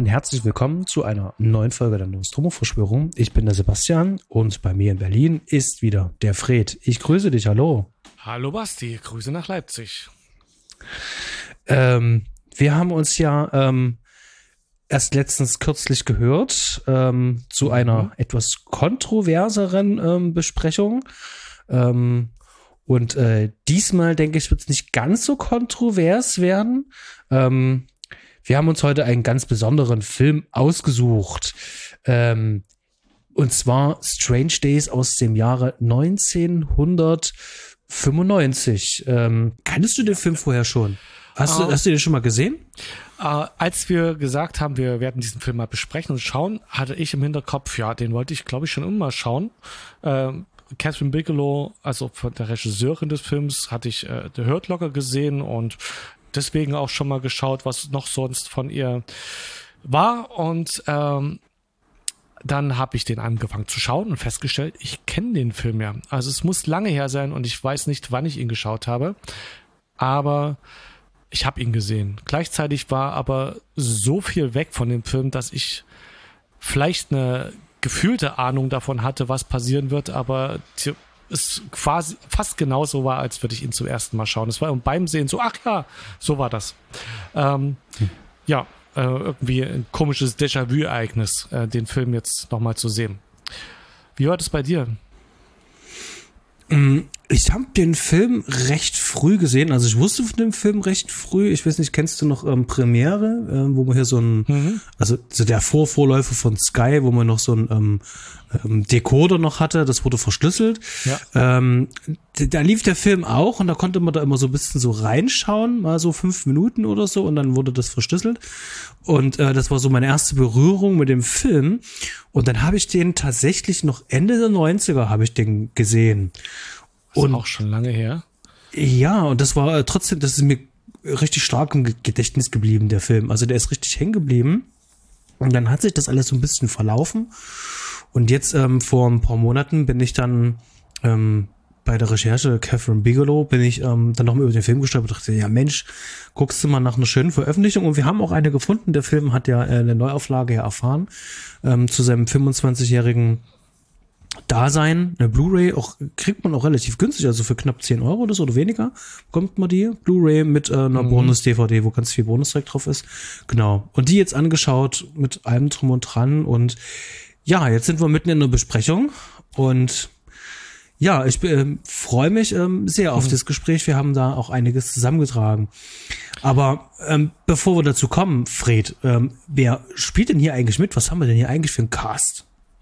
herzlich willkommen zu einer neuen Folge der Nostromo-Verschwörung. Ich bin der Sebastian und bei mir in Berlin ist wieder der Fred. Ich grüße dich, hallo. Hallo Basti, Grüße nach Leipzig. Wir haben uns ja erst letztens kürzlich gehört zu einer etwas kontroverseren Besprechung. Und diesmal, denke ich, wird es nicht ganz so kontrovers werden. Wir haben uns heute einen ganz besonderen Film ausgesucht. Und zwar Strange Days aus dem Jahre 1995. Kanntest du den Film vorher schon? Hast du den schon mal gesehen? Als wir gesagt haben, wir werden diesen Film mal besprechen und schauen, hatte ich im Hinterkopf, ja, den wollte ich, glaube ich, schon immer schauen. Catherine Bigelow, also von der Regisseurin des Films, hatte ich The Hurt Locker gesehen und deswegen auch schon mal geschaut, was noch sonst von ihr war. Und dann habe ich den angefangen zu schauen und festgestellt, ich kenne den Film ja. Also es muss lange her sein und ich weiß nicht, wann ich ihn geschaut habe. Aber ich habe ihn gesehen. Gleichzeitig war aber so viel weg von dem Film, dass ich vielleicht eine gefühlte Ahnung davon hatte, was passieren wird, aber es quasi fast genauso war, als würde ich ihn zum ersten Mal schauen. Es war beim Sehen so, ach ja, so war das. Irgendwie ein komisches Déjà-vu-Ereignis, den Film jetzt nochmal zu sehen. Wie war das bei dir? Ich habe den Film recht früh gesehen, also ich wusste von dem Film recht früh, ich weiß nicht, kennst du noch Premiere, wo man hier so ein, also so der Vorläufer von Sky, wo man noch so ein Decoder noch hatte, das wurde verschlüsselt. Ja. Da lief der Film auch und da konnte man da immer so ein bisschen so reinschauen, mal so 5 Minuten oder so und dann wurde das verschlüsselt und das war so meine erste Berührung mit dem Film und dann habe ich den tatsächlich noch Ende der 90er habe ich den gesehen. Das ist auch schon lange her. Ja, und das war trotzdem, das ist mir richtig stark im Gedächtnis geblieben, der Film. Also der ist richtig hängen geblieben. Und dann hat sich das alles so ein bisschen verlaufen. Und jetzt vor ein paar Monaten bin ich dann bei der Recherche Catherine Bigelow, bin ich dann nochmal über den Film gestolpert und dachte, ja Mensch, guckst du mal nach einer schönen Veröffentlichung. Und wir haben auch eine gefunden. Der Film hat ja eine Neuauflage erfahren zu seinem 25-jährigen Dasein, eine Blu-ray, kriegt man auch relativ günstig, also für knapp 10 Euro oder so oder weniger bekommt man die Blu-ray mit einer Bonus-DVD, wo ganz viel Bonus direkt drauf ist. Genau. Und die jetzt angeschaut mit allem drum und dran und ja, jetzt sind wir mitten in der Besprechung und ja, ich freue mich sehr auf das Gespräch. Wir haben da auch einiges zusammengetragen. Aber bevor wir dazu kommen, Fred, wer spielt denn hier eigentlich mit? Was haben wir denn hier eigentlich für einen Cast?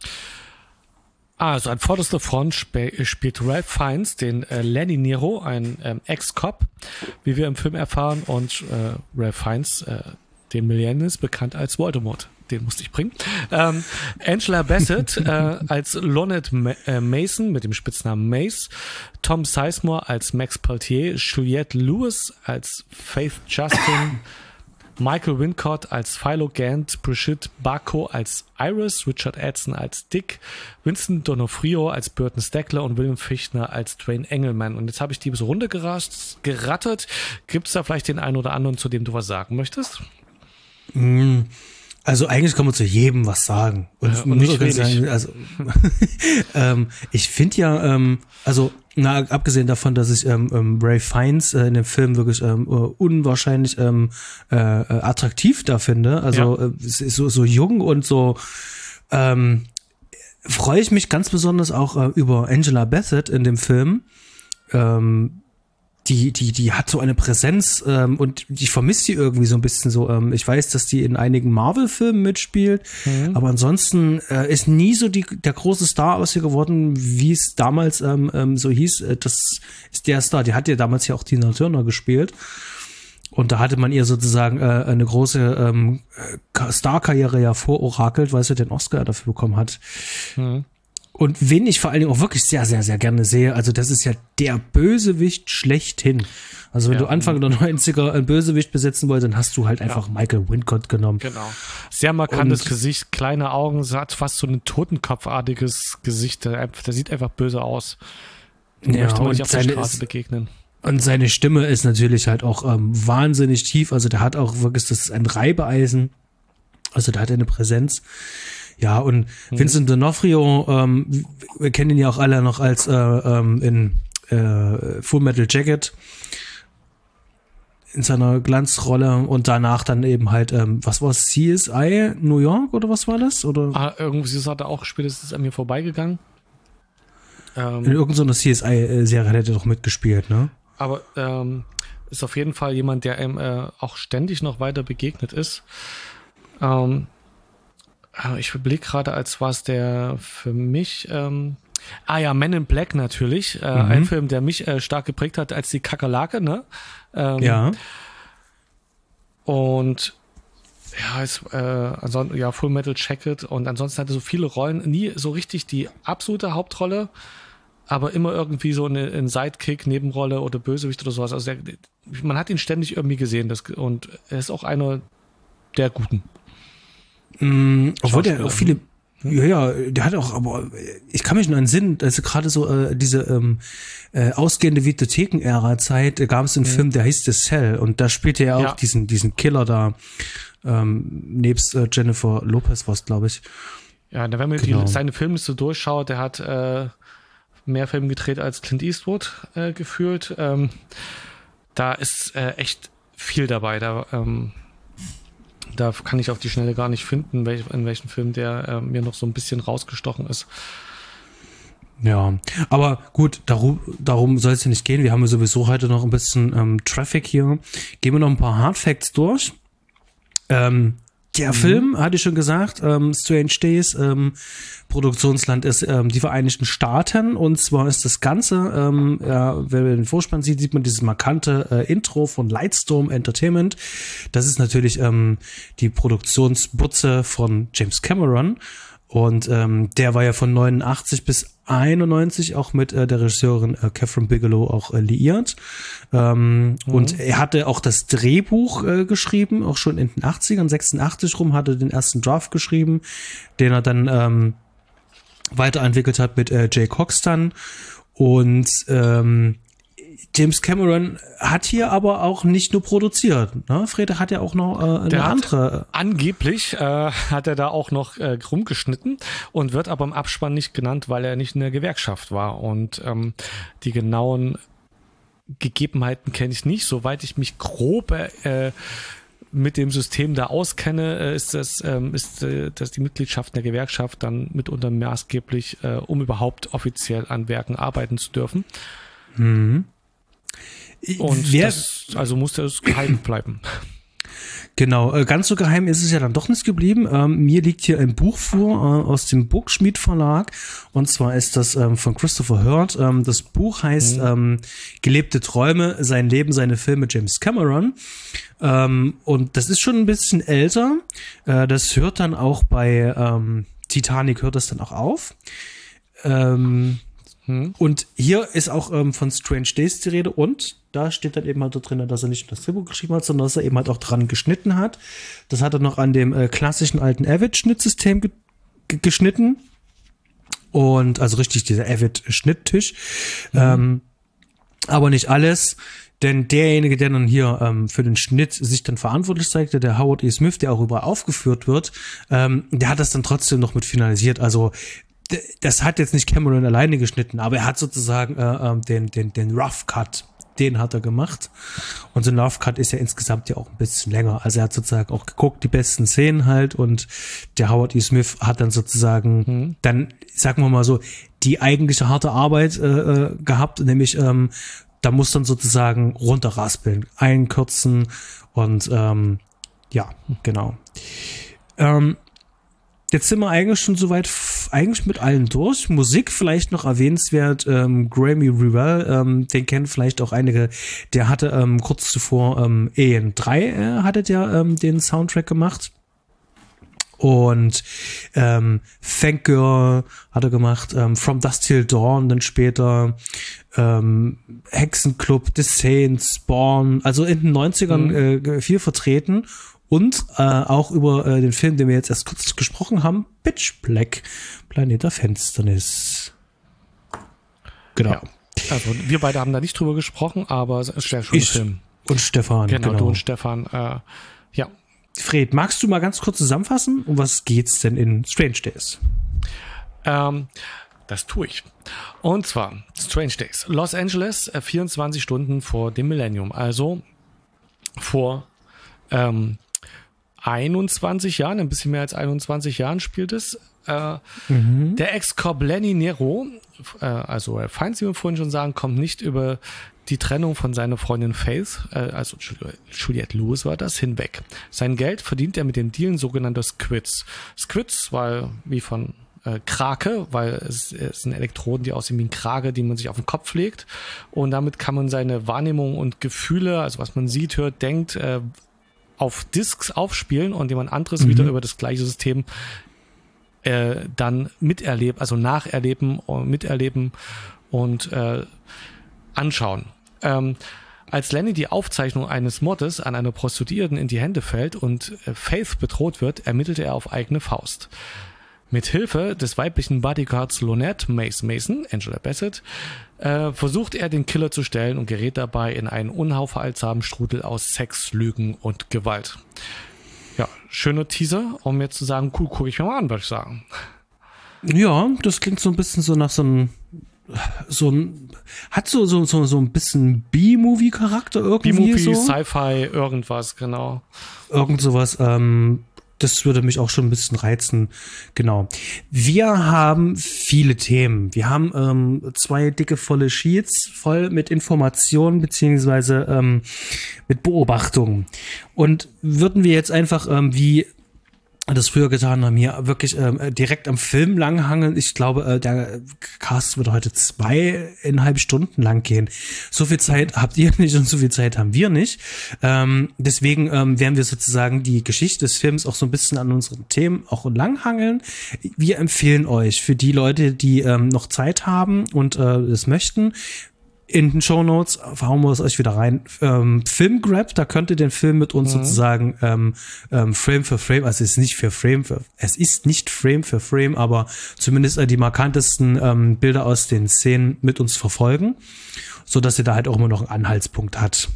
Also an vorderster Front spielt Ralph Fiennes den Lenny Nero, ein Ex-Cop, wie wir im Film erfahren, und Ralph Fiennes, den Millennials, bekannt als Voldemort. Den musste ich bringen. Angela Bassett als Lynette Mason mit dem Spitznamen Mace, Tom Sizemore als Max Peltier, Juliette Lewis als Faith Justin, Michael Wincott als Philo Gant, Brigitte Bardot als Iris, Richard Edson als Dick, Vincent D'Onofrio als Burton Steckler und William Fichtner als Dwayne Engelman. Und jetzt habe ich die so runtergerattert. Gibt es da vielleicht den einen oder anderen, zu dem du was sagen möchtest? Also eigentlich kann man zu jedem was sagen. Und nicht wenig. Sagen, also ich finde ja, abgesehen davon, dass ich Ralph Fiennes in dem Film wirklich unwahrscheinlich attraktiv da finde, also so jung und so freue ich mich ganz besonders auch über Angela Bassett in dem Film. Die hat so eine Präsenz und ich vermisse die irgendwie so ein bisschen so. Ich weiß, dass die in einigen Marvel-Filmen mitspielt, aber ansonsten ist nie so der große Star aus ihr geworden, wie es damals so hieß. Das ist der Star. Die hat ja damals ja auch Tina Turner gespielt. Und da hatte man ihr sozusagen eine große Star-Karriere ja vororakelt, weil sie den Oscar dafür bekommen hat. Und wen ich vor allen Dingen auch wirklich sehr, sehr, sehr gerne sehe, also das ist ja der Bösewicht schlechthin. Also wenn du Anfang der 90er einen Bösewicht besetzen wolltest, dann hast du halt einfach Michael Wincott genommen. Genau. Sehr markantes Gesicht, kleine Augen, hat fast so ein totenkopfartiges Gesicht. Der sieht einfach böse aus. Möchte man nicht auf der Straße begegnen. Und seine Stimme ist natürlich halt auch wahnsinnig tief. Also der hat auch wirklich, das ist ein Reibeeisen. Also da hat er eine Präsenz. Ja, und Vincent D'Onofrio, wir kennen ihn ja auch alle noch als in Full Metal Jacket in seiner Glanzrolle und danach dann eben halt, was war es, CSI New York oder was war das? Oder? Irgendwie ist er auch gespielt, ist an mir vorbeigegangen. In irgendeiner CSI-Serie hat er doch mitgespielt, ne? Aber ist auf jeden Fall jemand, der ihm auch ständig noch weiter begegnet ist. Ich überlege gerade, als war es der für mich, Men in Black natürlich, ein Film, der mich stark geprägt hat als die Kakerlake, ne? Ja. Und ansonsten, Full Metal Jacket und ansonsten hatte so viele Rollen, nie so richtig die absolute Hauptrolle, aber immer irgendwie so eine Sidekick, Nebenrolle oder Bösewicht oder sowas. Also man hat ihn ständig irgendwie gesehen und er ist auch einer der Guten. Obwohl der auch viele, der hat auch, aber ich kann mich nur entsinnen, also gerade so diese ausgehende Videotheken-Ära-Zeit, gab es einen Film, der hieß The Cell und da spielte er auch diesen Killer da, nebst Jennifer Lopez war es, glaube ich. Ja, wenn man seine Filmliste durchschaut, der hat mehr Filme gedreht als Clint Eastwood gefühlt. Da ist echt viel dabei. Da kann ich auf die Schnelle gar nicht finden, in welchem Film der mir noch so ein bisschen rausgestochen ist. Ja, aber gut, darum soll es ja nicht gehen. Wir haben ja sowieso heute noch ein bisschen Traffic hier. Gehen wir noch ein paar Hardfacts durch. Der Film, hatte ich schon gesagt, Strange Days, Produktionsland ist die Vereinigten Staaten und zwar ist das Ganze, wenn man den Vorspann sieht, sieht man dieses markante Intro von Lightstorm Entertainment. Das ist natürlich die Produktionsbutze von James Cameron und der war ja von 89 bis 91 auch mit der Regisseurin Catherine Bigelow auch liiert. Und er hatte auch das Drehbuch geschrieben, auch schon in den 80ern, 86 rum, hatte den ersten Draft geschrieben, den er dann weiterentwickelt hat mit Jay Cox dann. Und James Cameron hat hier aber auch nicht nur produziert. Ne? Frede hat ja auch noch eine andere. Angeblich hat er da auch noch rumgeschnitten und wird aber im Abspann nicht genannt, weil er nicht in der Gewerkschaft war. Und die genauen Gegebenheiten kenne ich nicht. Soweit ich mich grob mit dem System da auskenne, ist das die Mitgliedschaft in der Gewerkschaft dann mitunter maßgeblich, um überhaupt offiziell an Werken arbeiten zu dürfen. Und also muss das geheim bleiben. Genau, ganz so geheim ist es ja dann doch nicht geblieben. Mir liegt hier ein Buch vor aus dem Burgschmidt Verlag und zwar ist das von Christopher Hurd. Das Buch heißt Gelebte Träume, sein Leben, seine Filme James Cameron. Und das ist schon ein bisschen älter. Das hört dann auch bei Titanic hört das dann auch auf. Und hier ist auch von Strange Days die Rede und da steht dann eben halt da drin, dass er nicht nur das Drehbuch geschrieben hat, sondern dass er eben halt auch dran geschnitten hat. Das hat er noch an dem klassischen alten Avid-Schnittsystem geschnitten und also richtig dieser Avid-Schnitttisch. Aber nicht alles, denn derjenige, der dann hier für den Schnitt sich dann verantwortlich zeigte, der Howard E. Smith, der auch überall aufgeführt wird, der hat das dann trotzdem noch mit finalisiert. Also das hat jetzt nicht Cameron alleine geschnitten, aber er hat sozusagen den Rough Cut, den hat er gemacht. Und so ein Rough Cut ist ja insgesamt ja auch ein bisschen länger. Also er hat sozusagen auch geguckt, die besten Szenen halt und der Howard E. Smith hat dann sozusagen dann, sagen wir mal so, die eigentliche harte Arbeit gehabt, nämlich da muss dann sozusagen runterraspeln, einkürzen und ja, genau. Jetzt sind wir eigentlich schon soweit, eigentlich mit allen durch. Musik vielleicht noch erwähnenswert, Grammy Revell, den kennen vielleicht auch einige, der hatte kurz zuvor Alien 3 hatte der den Soundtrack gemacht. Und Fangirl hat er gemacht, From Dusk Till Dawn, dann später Hexenclub, The Saints, Spawn, also in den 90ern viel vertreten. Und auch über den Film, den wir jetzt erst kurz gesprochen haben, Pitch Black, Planet der Finsternis. Genau. Ja, also wir beide haben da nicht drüber gesprochen, aber es ist ja schon ein Film. Und Stefan. Genau, du und Stefan. Ja, Fred, magst du mal ganz kurz zusammenfassen, um was geht's denn in Strange Days? Das tue ich. Und zwar Strange Days. Los Angeles, 24 Stunden vor dem Millennium. Also vor 21 Jahren, ein bisschen mehr als 21 Jahren spielt es. Der Ex-Cop Lenny Nero, also Feinds, wie wir vorhin schon sagen, kommt nicht über die Trennung von seiner Freundin Faith, also Juliette Lewis war das, hinweg. Sein Geld verdient er mit dem Dealen sogenannter Squids. Squids, weil wie von Krake, weil es sind Elektroden, die aussehen wie ein Krake, die man sich auf den Kopf legt. Und damit kann man seine Wahrnehmung und Gefühle, also was man sieht, hört, denkt, auf Discs aufspielen und jemand anderes wieder über das gleiche System dann miterleben, also nacherleben und miterleben und anschauen. Als Lenny die Aufzeichnung eines Mordes an einer Prostituierten in die Hände fällt und Faith bedroht wird, ermittelt er auf eigene Faust. Mit Hilfe des weiblichen Bodyguards Lonette Mace Mason, Angela Bassett, versucht er den Killer zu stellen und gerät dabei in einen unaufhaltsamen Strudel aus Sex, Lügen und Gewalt. Ja, schöner Teaser, um jetzt zu sagen, cool, gucke ich mir mal an, würde ich sagen. Ja, das klingt so ein bisschen so nach so ein hat so ein bisschen B-Movie-Charakter irgendwie. B-Movie, so. Sci-Fi, irgendwas, genau. Irgend sowas, das würde mich auch schon ein bisschen reizen. Genau. Wir haben viele Themen. Wir haben 2 dicke, volle Sheets voll mit Informationen beziehungsweise mit Beobachtungen. Und würden wir jetzt einfach wie das früher getan haben, hier wirklich direkt am Film langhangeln. Ich glaube, der Cast wird heute 2,5 Stunden lang gehen. So viel Zeit habt ihr nicht und so viel Zeit haben wir nicht. Deswegen werden wir sozusagen die Geschichte des Films auch so ein bisschen an unseren Themen auch langhangeln. Wir empfehlen euch für die Leute, die noch Zeit haben und es möchten, in den Shownotes hauen wir es euch wieder rein. Filmgrab, da könnt ihr den Film mit uns sozusagen Frame für Frame, also es ist nicht Frame für Frame, aber zumindest die markantesten Bilder aus den Szenen mit uns verfolgen, so dass ihr da halt auch immer noch einen Anhaltspunkt habt.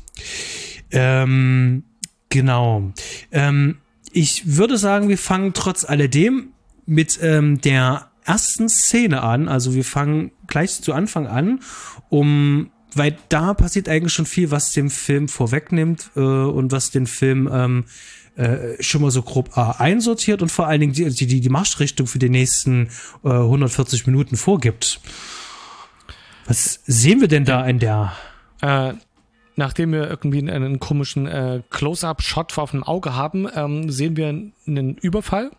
Genau. Ich würde sagen, wir fangen trotz alledem mit der ersten Szene an, also wir fangen gleich zu Anfang an, weil da passiert eigentlich schon viel, was dem Film vorwegnimmt und was den Film schon mal so grob einsortiert und vor allen Dingen die Marschrichtung für die nächsten 140 Minuten vorgibt. Was sehen wir denn da in der... Nachdem wir irgendwie einen komischen Close-Up-Shot auf dem Auge haben, sehen wir einen Überfall.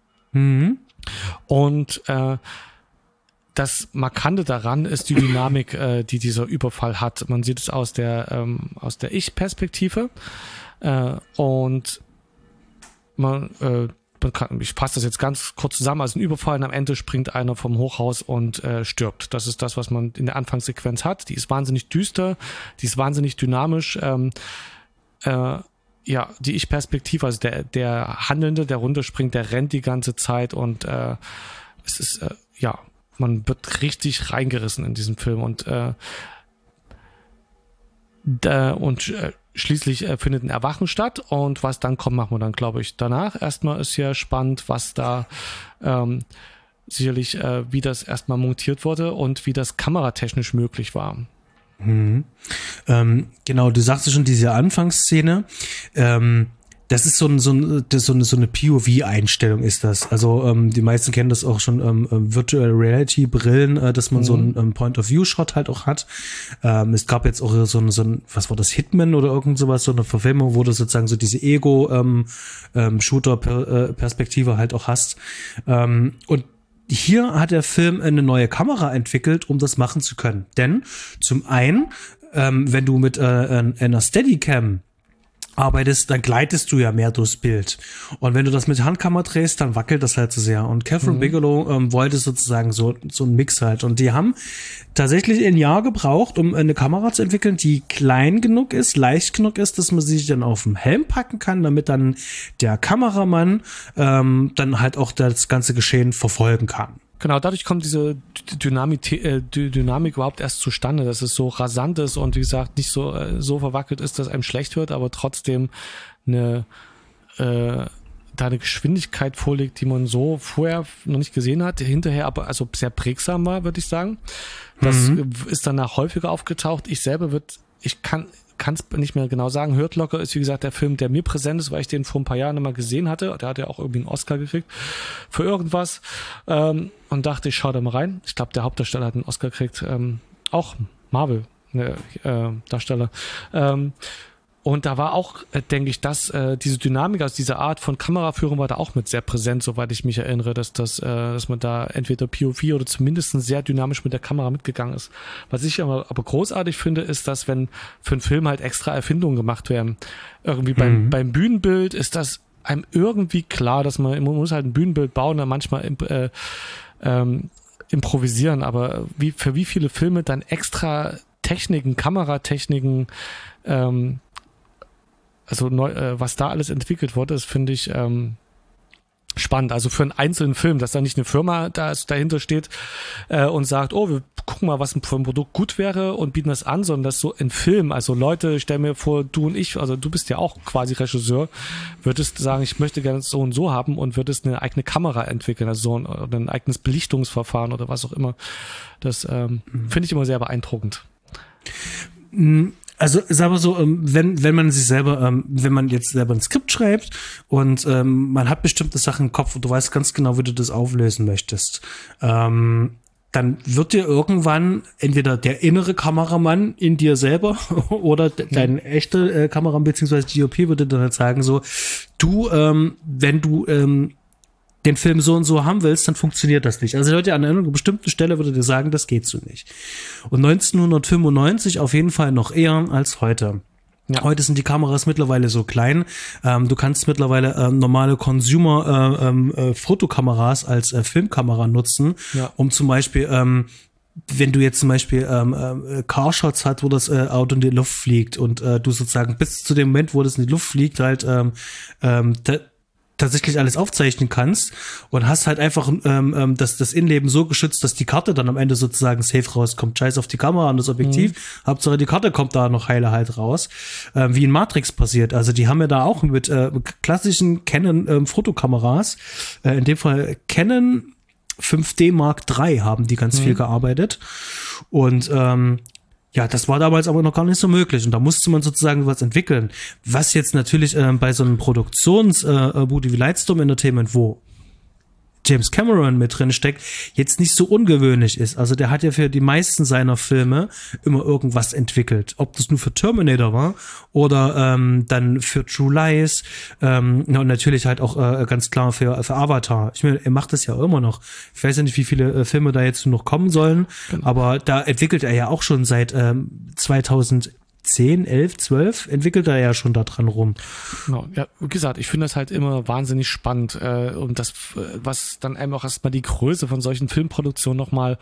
Und das Markante daran ist die Dynamik, die dieser Überfall hat. Man sieht es aus der Ich-Perspektive und ich fasse das jetzt ganz kurz zusammen, also ein Überfall und am Ende springt einer vom Hochhaus und stirbt. Das ist das, was man in der Anfangssequenz hat. Die ist wahnsinnig düster, die ist wahnsinnig dynamisch. Ja, die Ich-Perspektive, also der Handelnde, der runterspringt, der rennt die ganze Zeit und es ist, man wird richtig reingerissen in diesem Film und schließlich findet ein Erwachen statt und was dann kommt, machen wir dann, glaube ich, danach. Erstmal ist ja spannend, was da sicherlich, wie das erstmal montiert wurde und wie das kameratechnisch möglich war. Genau, du sagst schon, diese Anfangsszene, das ist so eine POV-Einstellung ist das. Also die meisten kennen das auch schon, Virtual Reality Brillen, dass man so einen Point-of-View-Shot halt auch hat. Es gab jetzt auch so ein, was war das, Hitman oder irgend sowas, so eine Verfilmung, wo du sozusagen so diese Ego-Shooter-Perspektive halt auch hast. Und hier hat der Film eine neue Kamera entwickelt, um das machen zu können. Denn zum einen, wenn du mit einer Steadicam arbeitest, dann gleitest du ja mehr durchs Bild. Und wenn du das mit Handkamera drehst, dann wackelt das halt so sehr. Und Catherine Bigelow wollte sozusagen so einen Mix halt. Und die haben tatsächlich ein Jahr gebraucht, um eine Kamera zu entwickeln, die klein genug ist, leicht genug ist, dass man sich dann auf den Helm packen kann, damit dann der Kameramann dann halt auch das ganze Geschehen verfolgen kann. Genau, dadurch kommt diese Dynamik überhaupt erst zustande, dass es so rasant ist und wie gesagt nicht so verwackelt ist, dass einem schlecht wird, aber trotzdem eine da eine Geschwindigkeit vorlegt, die man so vorher noch nicht gesehen hat, hinterher aber also sehr prägsam war, würde ich sagen. Das ist danach häufiger aufgetaucht. Ich kann es nicht mehr genau sagen. Hurt Locker ist, wie gesagt, der Film, der mir präsent ist, weil ich den vor ein paar Jahren mal gesehen hatte. Der hat ja auch irgendwie einen Oscar gekriegt für irgendwas. Und dachte, ich schaue da mal rein. Ich glaube, der Hauptdarsteller hat einen Oscar gekriegt. Auch Marvel, Darsteller. Und da war auch, denke ich, dass diese Dynamik, also diese Art von Kameraführung war da auch mit sehr präsent, soweit ich mich erinnere, dass man da entweder POV oder zumindest sehr dynamisch mit der Kamera mitgegangen ist. Was ich aber großartig finde, ist, dass wenn für einen Film halt extra Erfindungen gemacht werden, irgendwie beim Bühnenbild ist das einem irgendwie klar, dass man muss halt ein Bühnenbild bauen, dann manchmal improvisieren, aber für wie viele Filme dann extra Techniken, Kameratechniken, was da alles entwickelt wurde, das finde ich spannend. Also für einen einzelnen Film, dass da nicht eine Firma dahinter steht und sagt, oh, wir gucken mal, was für ein Produkt gut wäre und bieten das an, sondern dass so ein Film, also Leute, stell mir vor, du und ich, also du bist ja auch quasi Regisseur, würdest sagen, ich möchte gerne so und so haben und würdest eine eigene Kamera entwickeln, also oder ein eigenes Belichtungsverfahren oder was auch immer. Das finde ich immer sehr beeindruckend. Also sagen wir so, wenn man jetzt selber ein Skript schreibt und man hat bestimmte Sachen im Kopf und du weißt ganz genau, wie du das auflösen möchtest, dann wird dir irgendwann entweder der innere Kameramann in dir selber oder dein echter Kameramann beziehungsweise DOP würde dann halt sagen so, du, wenn du den Film so und so haben willst, dann funktioniert das nicht. Also Leute, an einer bestimmten Stelle würde dir sagen, das geht so nicht. Und 1995 auf jeden Fall noch eher als heute. Ja. Heute sind die Kameras mittlerweile so klein. Du kannst mittlerweile normale Consumer-Fotokameras als Filmkamera nutzen, um zum Beispiel wenn du jetzt zum Beispiel Carshots hast, wo das Auto in die Luft fliegt und du sozusagen bis zu dem Moment, wo das in die Luft fliegt, halt tatsächlich alles aufzeichnen kannst und hast halt einfach das Innenleben so geschützt, dass die Karte dann am Ende sozusagen safe rauskommt. Scheiß auf die Kamera und das Objektiv. Hauptsache die Karte kommt da noch heile halt raus. Wie in Matrix passiert. Also die haben ja da auch mit klassischen Canon Fotokameras, in dem Fall Canon 5D Mark III haben die ganz viel gearbeitet. Und ja, das war damals aber noch gar nicht so möglich und da musste man sozusagen was entwickeln. Was jetzt natürlich bei so einem Produktionsbude wie Lightstorm Entertainment, wo James Cameron mit drin steckt, jetzt nicht so ungewöhnlich ist. Also der hat ja für die meisten seiner Filme immer irgendwas entwickelt. Ob das nur für Terminator war oder dann für True Lies und natürlich halt auch ganz klar für Avatar. Ich meine, er macht das ja immer noch. Ich weiß ja nicht, wie viele Filme da jetzt noch kommen sollen, aber da entwickelt er ja auch schon seit 2010, 11, 12 entwickelt er ja schon da dran rum. Genau. Ja, wie gesagt, ich finde das halt immer wahnsinnig spannend und das, was dann einem auch erstmal die Größe von solchen Filmproduktionen nochmal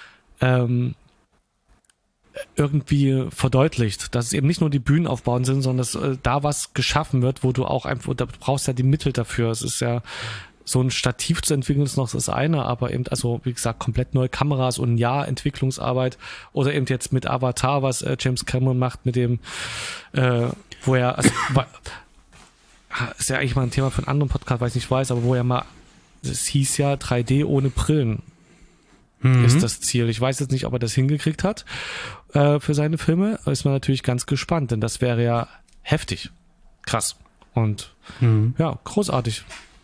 irgendwie verdeutlicht, dass es eben nicht nur die Bühnenaufbauten sind, sondern dass da was geschaffen wird, wo du auch einfach, da brauchst ja die Mittel dafür. Es ist ja so ein Stativ zu entwickeln ist noch das eine, aber eben, also wie gesagt, komplett neue Kameras und ein Jahr Entwicklungsarbeit oder eben jetzt mit Avatar, was James Cameron macht mit dem, wo er, also, ist ja eigentlich mal ein Thema für einen anderen Podcast, weil ich nicht weiß, aber wo er mal, es hieß ja 3D ohne Brillen ist das Ziel. Ich weiß jetzt nicht, ob er das hingekriegt hat für seine Filme, ist man natürlich ganz gespannt, denn das wäre ja heftig, krass und ja, großartig.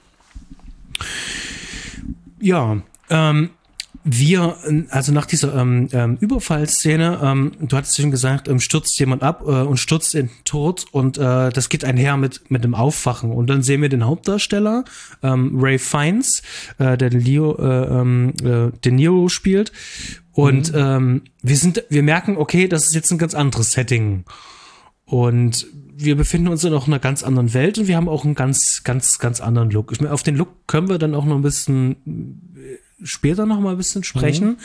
Ja, also nach dieser Überfallszene, du hattest schon gesagt, stürzt jemand ab und stürzt in den Tod und das geht einher mit dem Aufwachen und dann sehen wir den Hauptdarsteller, Ralph Fiennes, der De Niro spielt und wir merken, okay, das ist jetzt ein ganz anderes Setting und wir befinden uns in auch einer ganz anderen Welt und wir haben auch einen ganz, ganz, ganz anderen Look. Ich meine, auf den Look können wir dann auch noch ein bisschen später noch mal ein bisschen sprechen.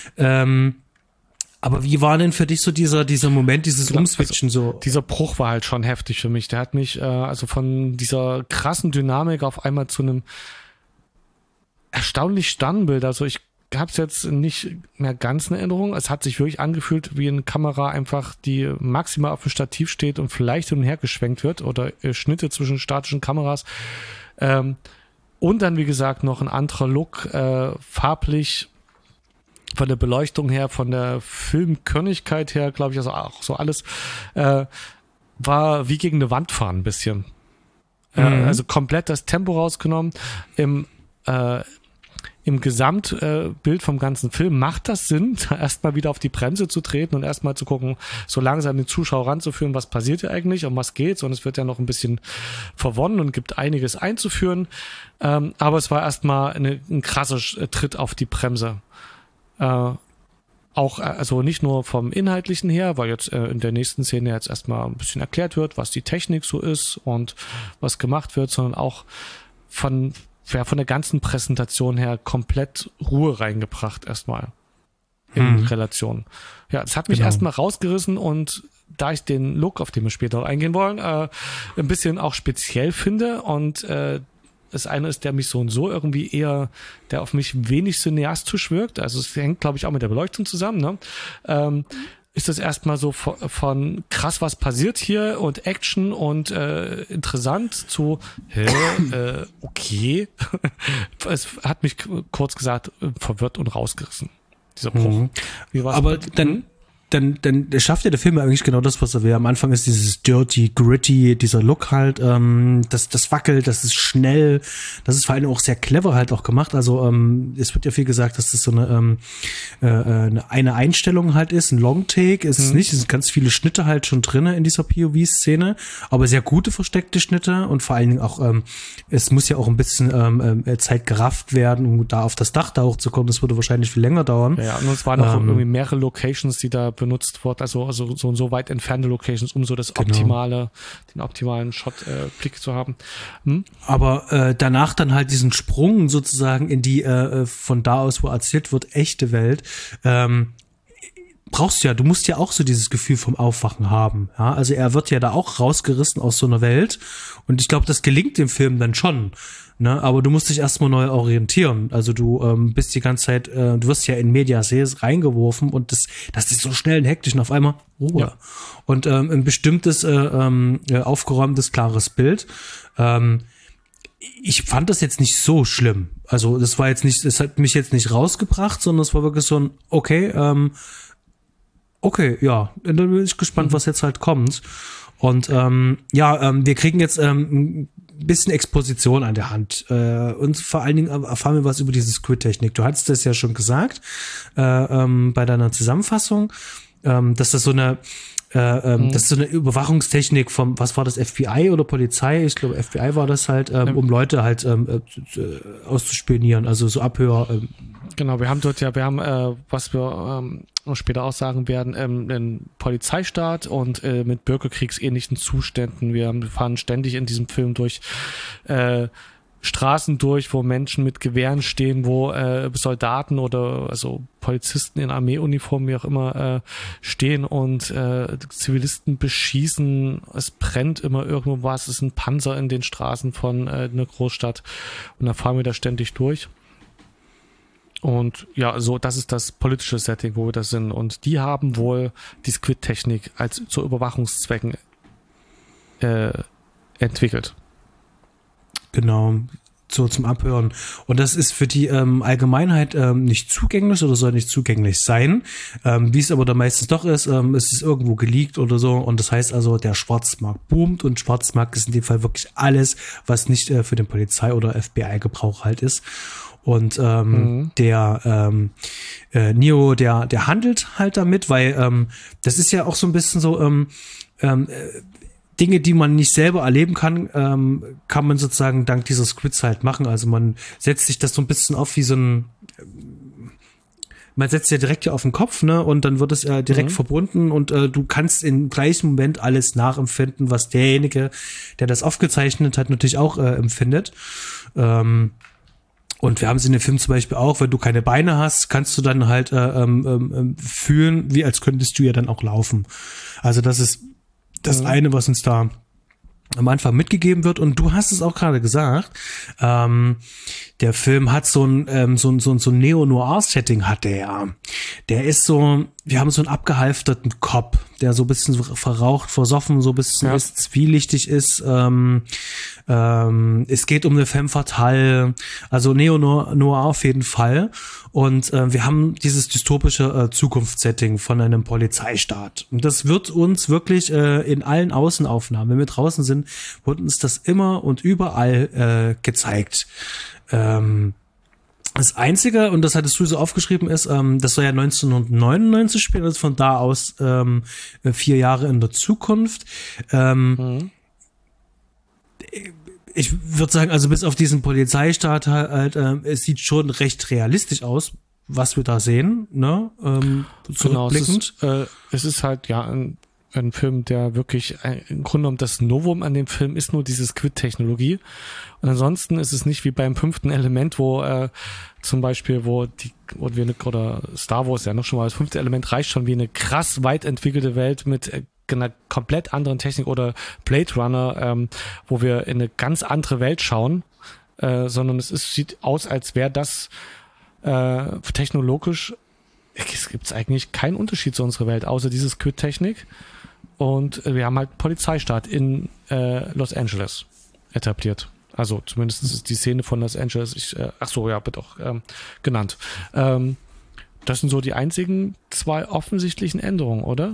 Aber wie war denn für dich so dieser Moment, dieses Umswitchen so? Dieser Bruch war halt schon heftig für mich. Der hat mich also von dieser krassen Dynamik auf einmal zu einem erstaunlich Sternbild. Also ich habe es jetzt nicht mehr ganz in Erinnerung. Es hat sich wirklich angefühlt, wie eine Kamera einfach, die maximal auf dem Stativ steht und vielleicht hin und her geschwenkt wird oder Schnitte zwischen statischen Kameras. Und dann, wie gesagt, noch ein anderer Look, farblich, von der Beleuchtung her, von der Filmkörnigkeit her, glaube ich, also auch so alles, war wie gegen eine Wand fahren ein bisschen. Also komplett das Tempo rausgenommen. Im Gesamtbild vom ganzen Film macht das Sinn, erstmal wieder auf die Bremse zu treten und erstmal zu gucken, so langsam den Zuschauer ranzuführen, was passiert hier eigentlich, um was geht's, und es wird ja noch ein bisschen verwonnen und gibt einiges einzuführen. Aber es war erstmal ein krasser Tritt auf die Bremse. Auch, also nicht nur vom Inhaltlichen her, weil jetzt in der nächsten Szene jetzt erstmal ein bisschen erklärt wird, was die Technik so ist und was gemacht wird, sondern auch von der ganzen Präsentation her komplett Ruhe reingebracht erstmal in Relation. Ja, das hat mich erstmal rausgerissen, und da ich den Look, auf den wir später auch eingehen wollen, ein bisschen auch speziell finde, und das eine ist, der mich so und so irgendwie eher, der auf mich wenig cineastisch wirkt, also es hängt, glaube ich, auch mit der Beleuchtung zusammen, ne? Ist das erstmal so von krass, was passiert hier, und Action und interessant zu okay. Es hat mich kurz gesagt verwirrt und rausgerissen, dieser Bruch. Wie war's? Aber dann schafft ja der Film eigentlich genau das, was er will. Am Anfang ist dieses dirty, gritty, dieser Look halt, das wackelt, das ist schnell, das ist vor allem auch sehr clever halt auch gemacht. Also es wird ja viel gesagt, dass das so eine Einstellung halt ist, ein Long-Take ist es nicht. Es sind ganz viele Schnitte halt schon drinne in dieser POV-Szene, aber sehr gute versteckte Schnitte, und vor allen Dingen auch, es muss ja auch ein bisschen Zeit gerafft werden, um da auf das Dach da hochzukommen. Das würde wahrscheinlich viel länger dauern. Ja, und es waren noch irgendwie mehrere Locations, die da benutzt wurden, also so weit entfernte Locations, um so den optimalen Shot-Blick zu haben. Aber danach dann halt diesen Sprung sozusagen in die von da aus, wo erzählt wird, echte Welt, brauchst du ja, du musst ja auch so dieses Gefühl vom Aufwachen haben. Ja? Also er wird ja da auch rausgerissen aus so einer Welt, und ich glaube, das gelingt dem Film dann schon. Ne, aber du musst dich erstmal neu orientieren. Also du bist die ganze Zeit, du wirst ja in Medias Res reingeworfen, und das ist so schnell und hektisch, und auf einmal Ruhe. Ja. Und ein bestimmtes, aufgeräumtes, klares Bild. Ich fand das jetzt nicht so schlimm. Also das hat mich jetzt nicht rausgebracht, sondern es war wirklich so ein, okay, ja, dann bin ich gespannt, was jetzt halt kommt. Und wir kriegen jetzt ein bisschen Exposition an der Hand. Und vor allen Dingen erfahren wir was über diese Squid-Technik. Du hattest das ja schon gesagt bei deiner Zusammenfassung, dass das so eine das ist so eine Überwachungstechnik vom, was war das, FBI oder Polizei? Ich glaube, FBI war das halt, um Leute halt auszuspionieren, also so Abhör. Genau, wir haben, was wir später auch sagen werden, einen Polizeistaat und mit bürgerkriegsähnlichen Zuständen. Wir fahren ständig in diesem Film durch Straßen durch, wo Menschen mit Gewehren stehen, wo Soldaten oder also Polizisten in Armeeuniform, wie auch immer, stehen und Zivilisten beschießen. Es brennt immer irgendwo was. Es ist ein Panzer in den Straßen von einer Großstadt, und da fahren wir da ständig durch. Und ja, so, das ist das politische Setting, wo wir da sind. Und die haben wohl die Squid-Technik als zu Überwachungszwecken entwickelt. Genau, so zum Abhören. Und das ist für die Allgemeinheit nicht zugänglich oder soll nicht zugänglich sein. Wie es aber da meistens doch ist, es ist irgendwo geleakt oder so. Und das heißt also, der Schwarzmarkt boomt, und Schwarzmarkt ist in dem Fall wirklich alles, was nicht für den Polizei- oder FBI-Gebrauch halt ist. Und der Neo, der handelt halt damit, weil das ist ja auch so ein bisschen so Dinge, die man nicht selber erleben kann, kann man sozusagen dank dieser Squids halt machen. Also man setzt sich das so ein bisschen auf wie so ein, man setzt ja direkt hier auf den Kopf, ne, und dann wird es direkt verbunden, und du kannst im gleichen Moment alles nachempfinden, was derjenige, der das aufgezeichnet hat, natürlich auch empfindet. Und wir haben es in dem Film zum Beispiel auch, wenn du keine Beine hast, kannst du dann halt fühlen, wie als könntest du ja dann auch laufen. Also das ist das eine, was uns da am Anfang mitgegeben wird. Und du hast es auch gerade gesagt, der Film hat so ein Neo-Noir-Setting hat der ja. Der ist so, wir haben so einen abgehalfterten Cop, der so ein bisschen verraucht, versoffen, so ein bisschen zwielichtig ist. Es geht um eine femme fatale, also Neo-Noir auf jeden Fall. Und wir haben dieses dystopische Zukunftssetting von einem Polizeistaat. Und das wird uns wirklich in allen Außenaufnahmen, wenn wir draußen sind, wird uns das immer und überall gezeigt. Das Einzige, und das hattest du so aufgeschrieben, ist, das soll ja 1999 spielen, also von da aus 4 Jahre in der Zukunft. Ich würde sagen, also bis auf diesen Polizeistaat halt, es sieht schon recht realistisch aus, was wir da sehen, ne? Zurückblickend. Genau, es ist halt ja ein Film, der wirklich, im Grunde genommen das Novum an dem Film ist nur diese Squid-Technologie. Und ansonsten ist es nicht wie beim 5. Element, wo zum Beispiel, oder Star Wars ja noch schon mal, das 5. Element reicht schon wie eine krass weit entwickelte Welt mit einer komplett anderen Technik, oder Blade Runner, wo wir in eine ganz andere Welt schauen, sondern sieht aus, als wäre das technologisch, es gibt eigentlich keinen Unterschied zu unserer Welt, außer diese Squid-Technik. Und wir haben halt Polizeistaat in Los Angeles etabliert. Also zumindest ist die Szene von Los Angeles, wird auch genannt. Das sind so die einzigen 2 offensichtlichen Änderungen, oder?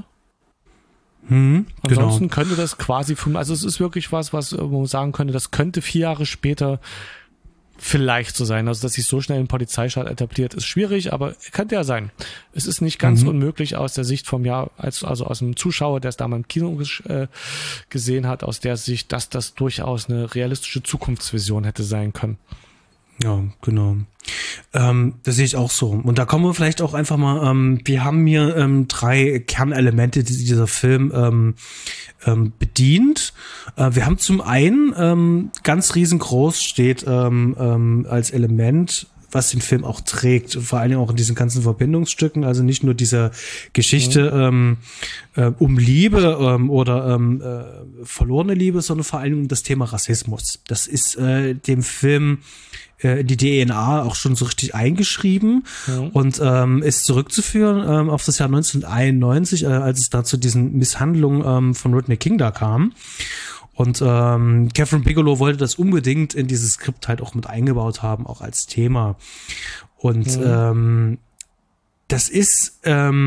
Ansonsten könnte das quasi, also es ist wirklich was man sagen könnte, das könnte 4 Jahre später vielleicht so sein. Also dass sich so schnell ein Polizeistaat etabliert, ist schwierig, aber könnte ja sein. Es ist nicht ganz unmöglich aus der Sicht vom also aus dem Zuschauer, der es damals im Kino gesehen hat, aus der Sicht, dass das durchaus eine realistische Zukunftsvision hätte sein können. Ja, genau. Das sehe ich auch so. Und da kommen wir vielleicht auch einfach mal, wir haben hier 3 Kernelemente, die dieser Film bedient. Wir haben zum einen ganz riesengroß steht als Element, was den Film auch trägt, vor allen Dingen auch in diesen ganzen Verbindungsstücken, also nicht nur diese Geschichte um Liebe oder verlorene Liebe, sondern vor allen Dingen um das Thema Rassismus. Das ist dem Film die DNA auch schon so richtig eingeschrieben und ist zurückzuführen auf das Jahr 1991, als es da zu diesen Misshandlungen von Rodney King da kam. Und Catherine Bigelow wollte das unbedingt in dieses Skript halt auch mit eingebaut haben, auch als Thema. Und das ist,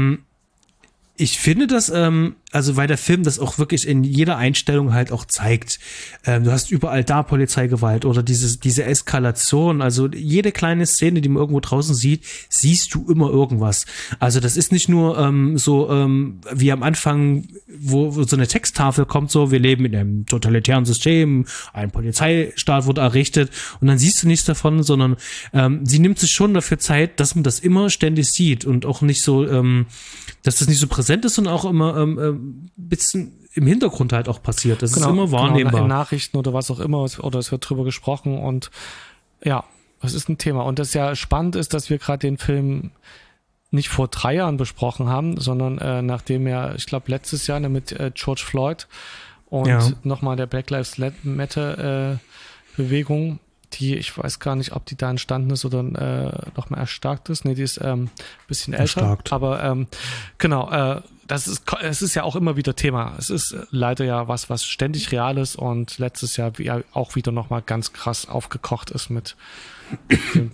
ich finde das, also weil der Film das auch wirklich in jeder Einstellung halt auch zeigt. Du hast überall da Polizeigewalt oder diese Eskalation, also jede kleine Szene, die man irgendwo draußen sieht, siehst du immer irgendwas. Also das ist nicht nur wie am Anfang, wo so eine Texttafel kommt, so, wir leben in einem totalitären System, ein Polizeistaat wurde errichtet und dann siehst du nichts davon, sondern sie nimmt sich schon dafür Zeit, dass man das immer ständig sieht und auch nicht so, dass das nicht so präsent ist, sondern auch immer bisschen im Hintergrund halt auch passiert. Das ist immer wahrnehmbar. Genau, in Nachrichten oder was auch immer, oder es wird drüber gesprochen und ja, das ist ein Thema. Und das ja spannend ist, dass wir gerade den Film nicht vor 3 Jahren besprochen haben, sondern nachdem er, ich glaube, letztes Jahr mit George Floyd und nochmal der Black Lives Matter Bewegung, die, ich weiß gar nicht, ob die da entstanden ist oder nochmal erstarkt ist. Nee, die ist ein bisschen älter. Erstarkt. Aber genau, es ist ja auch immer wieder Thema. Es ist leider ja was ständig real ist und letztes Jahr auch wieder nochmal ganz krass aufgekocht ist mit dem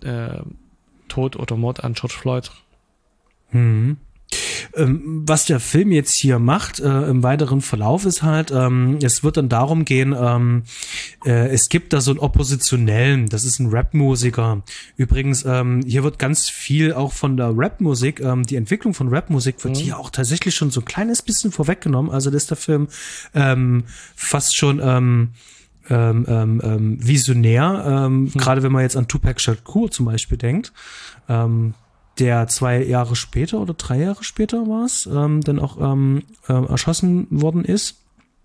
Tod oder Mord an George Floyd. Was der Film jetzt hier macht, im weiteren Verlauf ist halt, es wird dann darum gehen, es gibt da so einen Oppositionellen, das ist ein Rap-Musiker. Übrigens, hier wird ganz viel auch von der Rap-Musik, die Entwicklung von Rap-Musik wird hier auch tatsächlich schon so ein kleines bisschen vorweggenommen. Also das ist der Film fast schon visionär, gerade wenn man jetzt an Tupac Shakur zum Beispiel denkt, der 2 Jahre später oder 3 Jahre später war es, dann auch erschossen worden ist.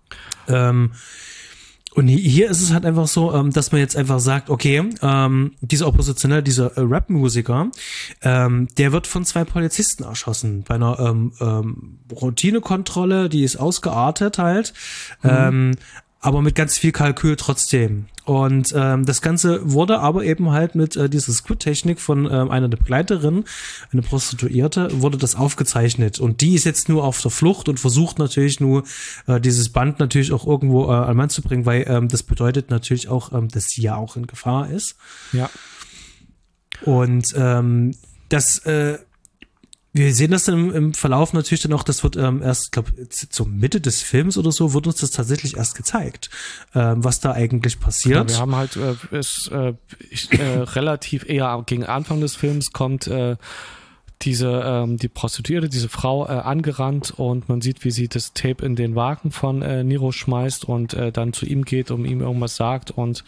Und hier ist es halt einfach so, dass man jetzt einfach sagt, okay, dieser Oppositionelle, dieser Rap-Musiker, der wird von 2 Polizisten erschossen bei einer Routinekontrolle, die ist ausgeartet halt. aber mit ganz viel Kalkül trotzdem. Und das Ganze wurde aber eben halt mit dieser Squid-Technik von einer der Begleiterinnen, eine Prostituierte, wurde das aufgezeichnet. Und die ist jetzt nur auf der Flucht und versucht natürlich nur, dieses Band natürlich auch irgendwo an Mann zu bringen, weil das bedeutet natürlich auch, dass sie ja auch in Gefahr ist. Ja. Und wir sehen das dann im Verlauf natürlich dann auch, das wird erst, glaube zur Mitte des Films oder so, wird uns das tatsächlich erst gezeigt, was da eigentlich passiert. Genau, wir haben halt relativ eher gegen Anfang des Films kommt die Prostituierte, diese Frau angerannt und man sieht, wie sie das Tape in den Wagen von Nero schmeißt und dann zu ihm geht, um ihm irgendwas sagt und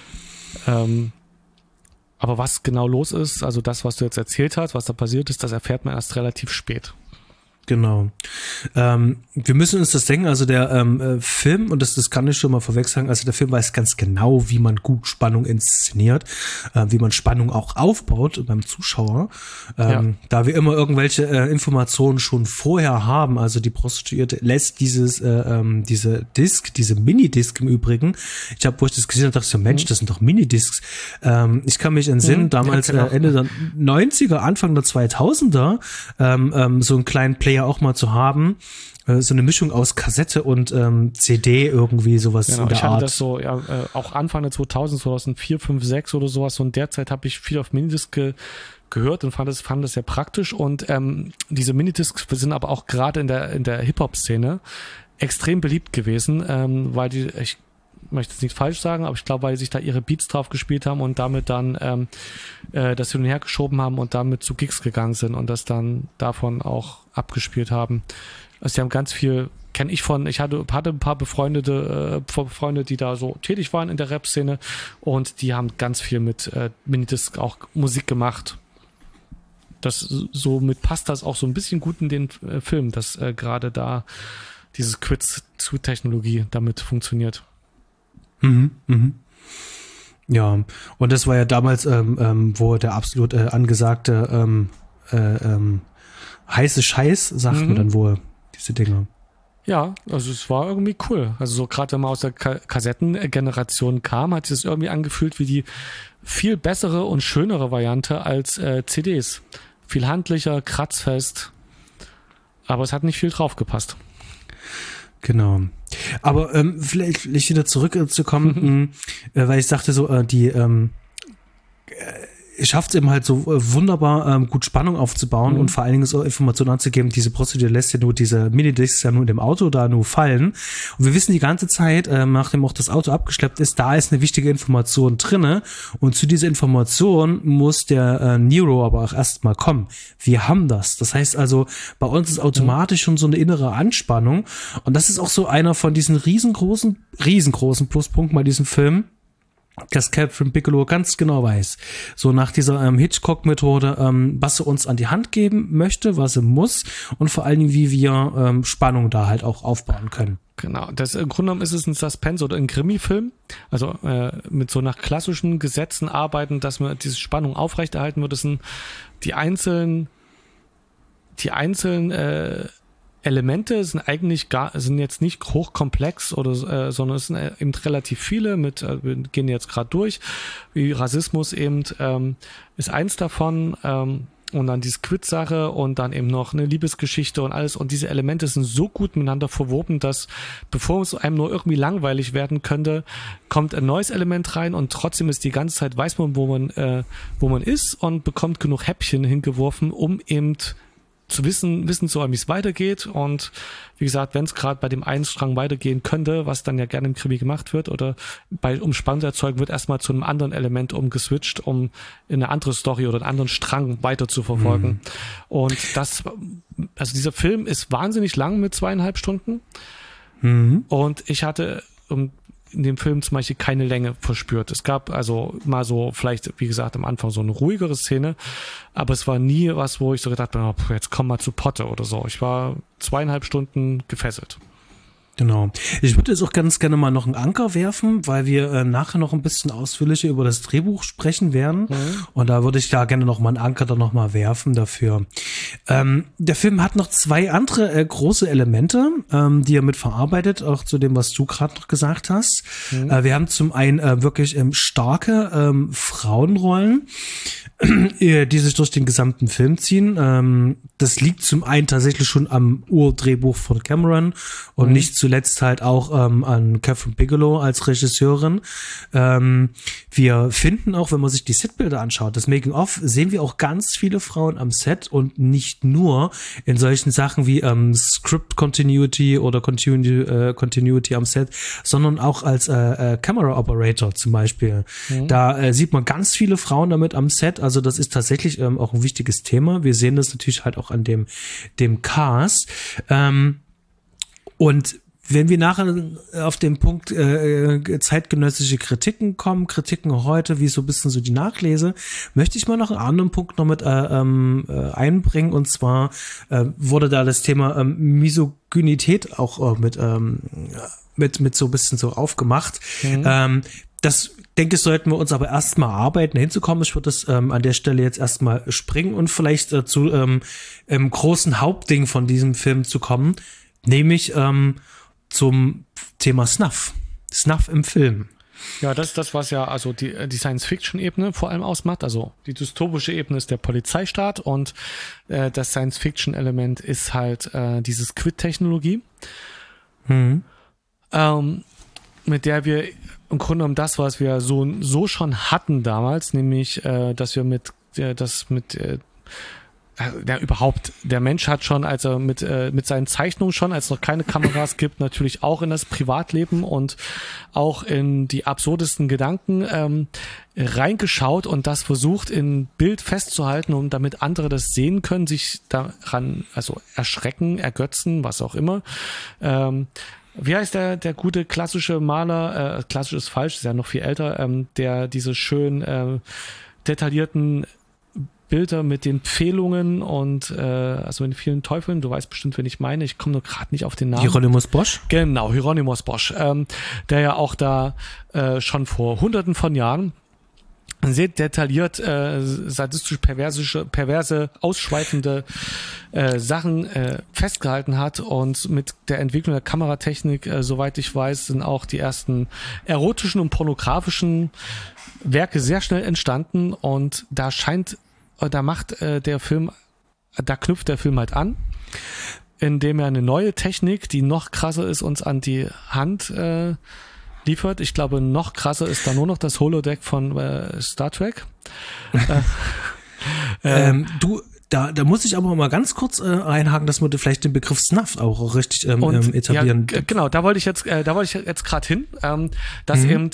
aber was genau los ist, also das, was du jetzt erzählt hast, was da passiert ist, das erfährt man erst relativ spät. Genau. Wir müssen uns das denken, also der Film, und das kann ich schon mal vorweg sagen, also der Film weiß ganz genau, wie man gut Spannung inszeniert, wie man Spannung auch aufbaut beim Zuschauer. Da wir immer irgendwelche Informationen schon vorher haben, also die Prostituierte lässt diese Minidisc im Übrigen, wo ich das gesehen habe, dachte ich so, Mensch, das sind doch Minidiscs. Ich kann mich entsinnen, damals Ende der 90er, Anfang der 2000er, so einen kleinen Player auch mal zu haben, so eine Mischung aus Kassette und CD irgendwie sowas genau, in der ich hatte Art. Das so, ja, auch Anfang der 2004, 5, 6 oder sowas, und derzeit habe ich viel auf Minidisc gehört und fand das sehr praktisch und diese Minidiscs sind aber auch gerade in der Hip-Hop-Szene extrem beliebt gewesen, weil ich möchte jetzt nicht falsch sagen, aber ich glaube, weil sie sich da ihre Beats drauf gespielt haben und damit dann das hin und her geschoben haben und damit zu Gigs gegangen sind und das dann davon auch abgespielt haben. Also die haben ganz viel, ich hatte ein paar Freunde, die da so tätig waren in der Rap-Szene und die haben ganz viel mit Minidisc auch Musik gemacht. Somit passt das auch so ein bisschen gut in den Film, dass gerade da dieses Quiz-zu-Technologie damit funktioniert. Ja, und das war ja damals, wo der absolut angesagte heiße Scheiß, sagt man dann wohl, diese Dinge. Ja, also es war irgendwie cool. Also so gerade wenn man aus der Kassettengeneration kam, hat sich das irgendwie angefühlt wie die viel bessere und schönere Variante als CDs. Viel handlicher, kratzfest, aber es hat nicht viel draufgepasst. Genau. Aber vielleicht wieder zurückzukommen, weil ich sagte so, die schafft es eben halt so wunderbar gut Spannung aufzubauen und vor allen Dingen so Informationen anzugeben. Diese Prozedur lässt ja nur diese Minidiscs ja nur in dem Auto da nur fallen. Und wir wissen die ganze Zeit, nachdem auch das Auto abgeschleppt ist, da ist eine wichtige Information drinne. Und zu dieser Information muss der Nero aber auch erstmal kommen. Wir haben das. Das heißt also, bei uns ist automatisch schon so eine innere Anspannung. Und das ist auch so einer von diesen riesengroßen Pluspunkten bei diesem Film, dass Catherine Bigelow ganz genau weiß, so nach dieser Hitchcock-Methode, was sie uns an die Hand geben möchte, was sie muss und vor allen Dingen, wie wir Spannung da halt auch aufbauen können. Genau, im Grunde genommen ist es ein Suspense oder ein Krimi-Film, also mit so nach klassischen Gesetzen arbeiten, dass man diese Spannung aufrechterhalten wird. Das sind die einzelnen Elemente sind jetzt nicht hochkomplex oder sondern es sind eben relativ viele wir gehen jetzt gerade durch, wie Rassismus eben ist eins davon und dann die Squid-Sache und dann eben noch eine Liebesgeschichte und alles und diese Elemente sind so gut miteinander verwoben, dass bevor es einem nur irgendwie langweilig werden könnte, kommt ein neues Element rein und trotzdem ist die ganze Zeit, weiß man, wo man ist und bekommt genug Häppchen hingeworfen, um eben zu wissen zu wollen, wie es weitergeht und wie gesagt, wenn es gerade bei dem einen Strang weitergehen könnte, was dann ja gerne im Krimi gemacht wird oder um Spannung zu erzeugen, wird erstmal zu einem anderen Element umgeswitcht, um in eine andere Story oder einen anderen Strang weiter zu verfolgen. Und also dieser Film ist wahnsinnig lang mit 2,5 Stunden und ich hatte in dem Film zum Beispiel keine Länge verspürt. Es gab also mal so, vielleicht, wie gesagt, am Anfang so eine ruhigere Szene, aber es war nie was, wo ich so gedacht habe, jetzt komm mal zu Potte oder so. Ich war 2,5 Stunden gefesselt. Genau. Ich würde jetzt auch ganz gerne mal noch einen Anker werfen, weil wir nachher noch ein bisschen ausführlicher über das Drehbuch sprechen werden. Und da würde ich da gerne noch mal einen Anker dann noch mal werfen dafür. Der Film hat noch zwei andere große Elemente, die er mit verarbeitet, auch zu dem, was du gerade noch gesagt hast. Wir haben zum einen wirklich starke Frauenrollen, die sich durch den gesamten Film ziehen. Das liegt zum einen tatsächlich schon am Urdrehbuch von Cameron und nicht zuletzt halt auch an Catherine Bigelow als Regisseurin. Wir finden auch, wenn man sich die Setbilder anschaut, das Making-of, sehen wir auch ganz viele Frauen am Set und nicht nur in solchen Sachen wie Script Continuity oder Continuity am Set, sondern auch als Camera Operator zum Beispiel. Da sieht man ganz viele Frauen damit am Set. Also das ist tatsächlich auch ein wichtiges Thema. Wir sehen das natürlich halt auch an dem Cast. Und wenn wir nachher auf den Punkt zeitgenössische Kritiken kommen, Kritiken heute, wie so ein bisschen so die Nachlese, möchte ich mal noch einen anderen Punkt noch mit einbringen. Und zwar wurde da das Thema Misogynität auch mit so ein bisschen so aufgemacht. Das denke ich, sollten wir uns aber erstmal arbeiten, hinzukommen. Ich würde das an der Stelle jetzt erstmal springen und vielleicht zu großen Hauptding von diesem Film zu kommen, nämlich zum Thema Snuff. Snuff im Film. Ja, das ist das, was ja also die Science-Fiction-Ebene vor allem ausmacht. Also die dystopische Ebene ist der Polizeistaat und das Science-Fiction-Element ist halt diese Squid-Technologie, mit der wir im Grunde genommen das, was wir so schon hatten damals, nämlich, dass wir überhaupt, der Mensch hat schon, als er mit seinen Zeichnungen schon, als es noch keine Kameras gibt, natürlich auch in das Privatleben und auch in die absurdesten Gedanken reingeschaut und das versucht in Bild festzuhalten, um damit andere das sehen können, sich daran, also erschrecken, ergötzen, was auch immer. Wie heißt der gute klassische Maler, klassisch ist falsch, ist ja noch viel älter, der diese schön detaillierten Bilder mit den Pfählungen und also in vielen Teufeln, du weißt bestimmt, wen ich meine, ich komme nur gerade nicht auf den Namen. Hieronymus Bosch? Genau, Hieronymus Bosch, der ja auch da schon vor Hunderten von Jahren sehr detailliert sadistisch perverse, ausschweifende Sachen festgehalten hat und mit der Entwicklung der Kameratechnik, soweit ich weiß, sind auch die ersten erotischen und pornografischen Werke sehr schnell entstanden und da knüpft der Film halt an, indem er eine neue Technik, die noch krasser ist, uns an die Hand liefert. Ich glaube, noch krasser ist da nur noch das Holodeck von Star Trek. Da muss ich aber mal ganz kurz einhaken, dass wir vielleicht den Begriff Snuff auch richtig etablieren. Ja, genau, da wollte ich jetzt gerade hin, dass eben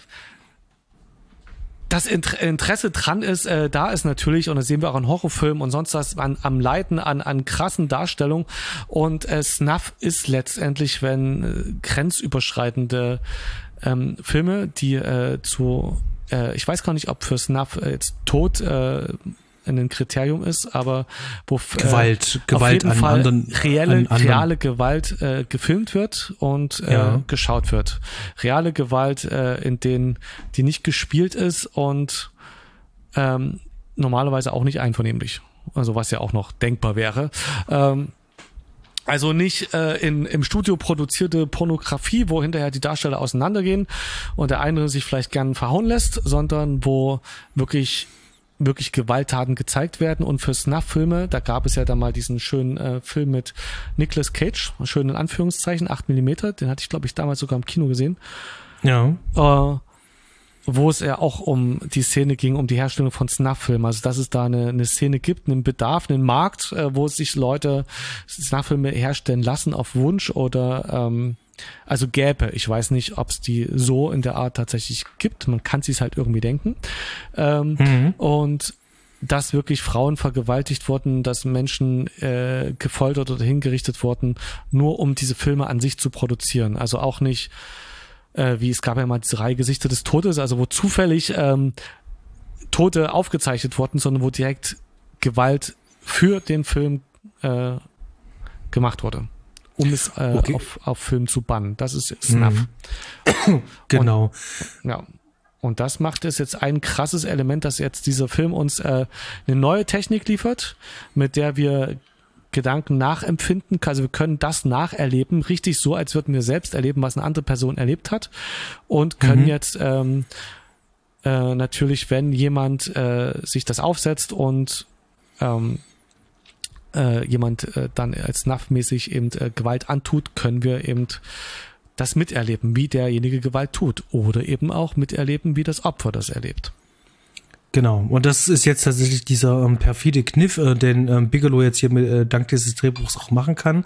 das Interesse dran ist, da ist natürlich, und das sehen wir auch in Horrorfilmen und sonst was, am Leiden an krassen Darstellungen. Und Snuff ist letztendlich, wenn grenzüberschreitende Filme, die ich weiß gar nicht, ob für Snuff jetzt Tod ein Kriterium ist, aber wo Gewalt auf jeden an Fall anderen, reale Gewalt gefilmt wird und geschaut wird. Reale Gewalt, in denen die nicht gespielt ist und normalerweise auch nicht einvernehmlich. Also was ja auch noch denkbar wäre. Also nicht im Studio produzierte Pornografie, wo hinterher die Darsteller auseinandergehen und der eine sich vielleicht gern verhauen lässt, sondern wo wirklich Gewalttaten gezeigt werden. Und für Snuff-Filme, da gab es ja dann mal diesen schönen Film mit Nicolas Cage, schön in Anführungszeichen, 8 mm, den hatte ich, glaube ich, damals sogar im Kino gesehen. Ja. Wo es ja auch um die Szene ging, um die Herstellung von Snuff-Filmen. Also dass es da eine Szene gibt, einen Bedarf, einen Markt, wo sich Leute Snuff-Filme herstellen lassen auf Wunsch oder also gäbe. Ich weiß nicht, ob es die so in der Art tatsächlich gibt. Man kann es halt irgendwie denken. Und dass wirklich Frauen vergewaltigt wurden, dass Menschen gefoltert oder hingerichtet wurden, nur um diese Filme an sich zu produzieren. Also auch nicht, wie es gab ja mal diese Reihe Gesichter des Todes, also wo zufällig Tote aufgezeichnet wurden, sondern wo direkt Gewalt für den Film gemacht wurde. um es auf Film zu bannen. Das ist Snuff. Genau. Und das macht es jetzt ein krasses Element, dass jetzt dieser Film uns eine neue Technik liefert, mit der wir Gedanken nachempfinden. Also wir können das nacherleben, richtig so, als würden wir selbst erleben, was eine andere Person erlebt hat, und können jetzt natürlich, wenn jemand sich das aufsetzt und jemand dann als Snuff-mäßig eben Gewalt antut, können wir eben das miterleben, wie derjenige Gewalt tut, oder eben auch miterleben, wie das Opfer das erlebt. Genau, und das ist jetzt tatsächlich dieser perfide Kniff, den Bigelow jetzt hier dank dieses Drehbuchs auch machen kann,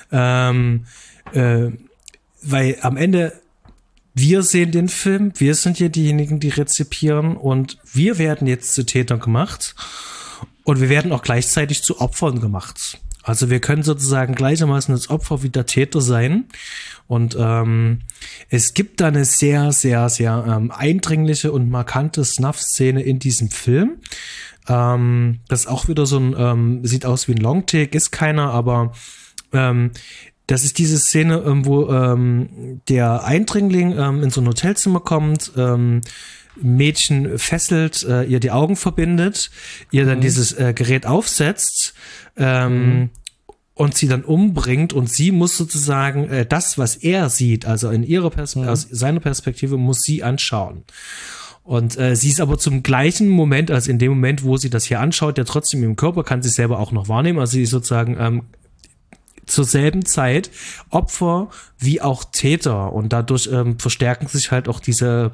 weil am Ende wir sehen den Film, wir sind hier diejenigen, die rezipieren, und wir werden jetzt zu Tätern gemacht und wir werden auch gleichzeitig zu Opfern gemacht. Also wir können sozusagen gleichermaßen das Opfer wie der Täter sein. Und es gibt da eine sehr, sehr, sehr eindringliche und markante Snuff-Szene in diesem Film. Das ist auch wieder so ein, sieht aus wie ein Longtake, ist keiner, aber das ist diese Szene, wo der Eindringling in so ein Hotelzimmer kommt, Mädchen fesselt, ihr die Augen verbindet, ihr dann dieses Gerät aufsetzt, und sie dann umbringt, und sie muss sozusagen das, was er sieht, also in ihrer aus seiner Perspektive, muss sie anschauen. Und sie ist aber zum gleichen Moment, also in dem Moment, wo sie das hier anschaut, der trotzdem im Körper kann sich selber auch noch wahrnehmen, also sie ist sozusagen zur selben Zeit Opfer wie auch Täter, und dadurch verstärken sich halt auch diese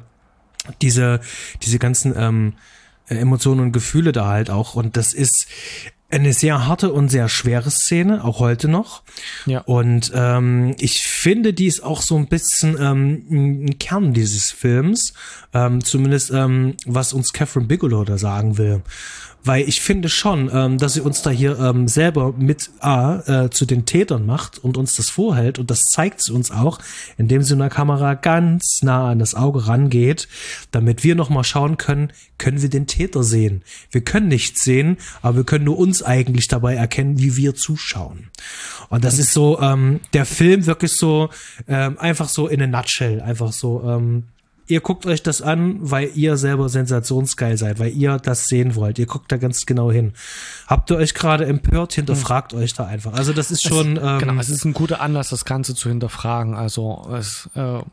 ganzen Emotionen und Gefühle da halt auch, und das ist eine sehr harte und sehr schwere Szene, auch heute noch. Ja. Und ich finde, die ist auch so ein bisschen ein Kern dieses Films, zumindest was uns Catherine Bigelow da sagen will. Weil ich finde schon, dass sie uns da hier selber mit zu den Tätern macht und uns das vorhält, und das zeigt sie uns auch, indem sie in der Kamera ganz nah an das Auge rangeht, damit wir nochmal schauen können wir den Täter sehen. Wir können nichts sehen, aber wir können nur uns eigentlich dabei erkennen, wie wir zuschauen. Und das ist so, der Film wirklich so, einfach so in a nutshell, einfach so, ihr guckt euch das an, weil ihr selber sensationsgeil seid, weil ihr das sehen wollt. Ihr guckt da ganz genau hin. Habt ihr euch gerade empört, hinterfragt euch da einfach. Also das ist schon... genau, es ist ein guter Anlass, das Ganze zu hinterfragen. Also es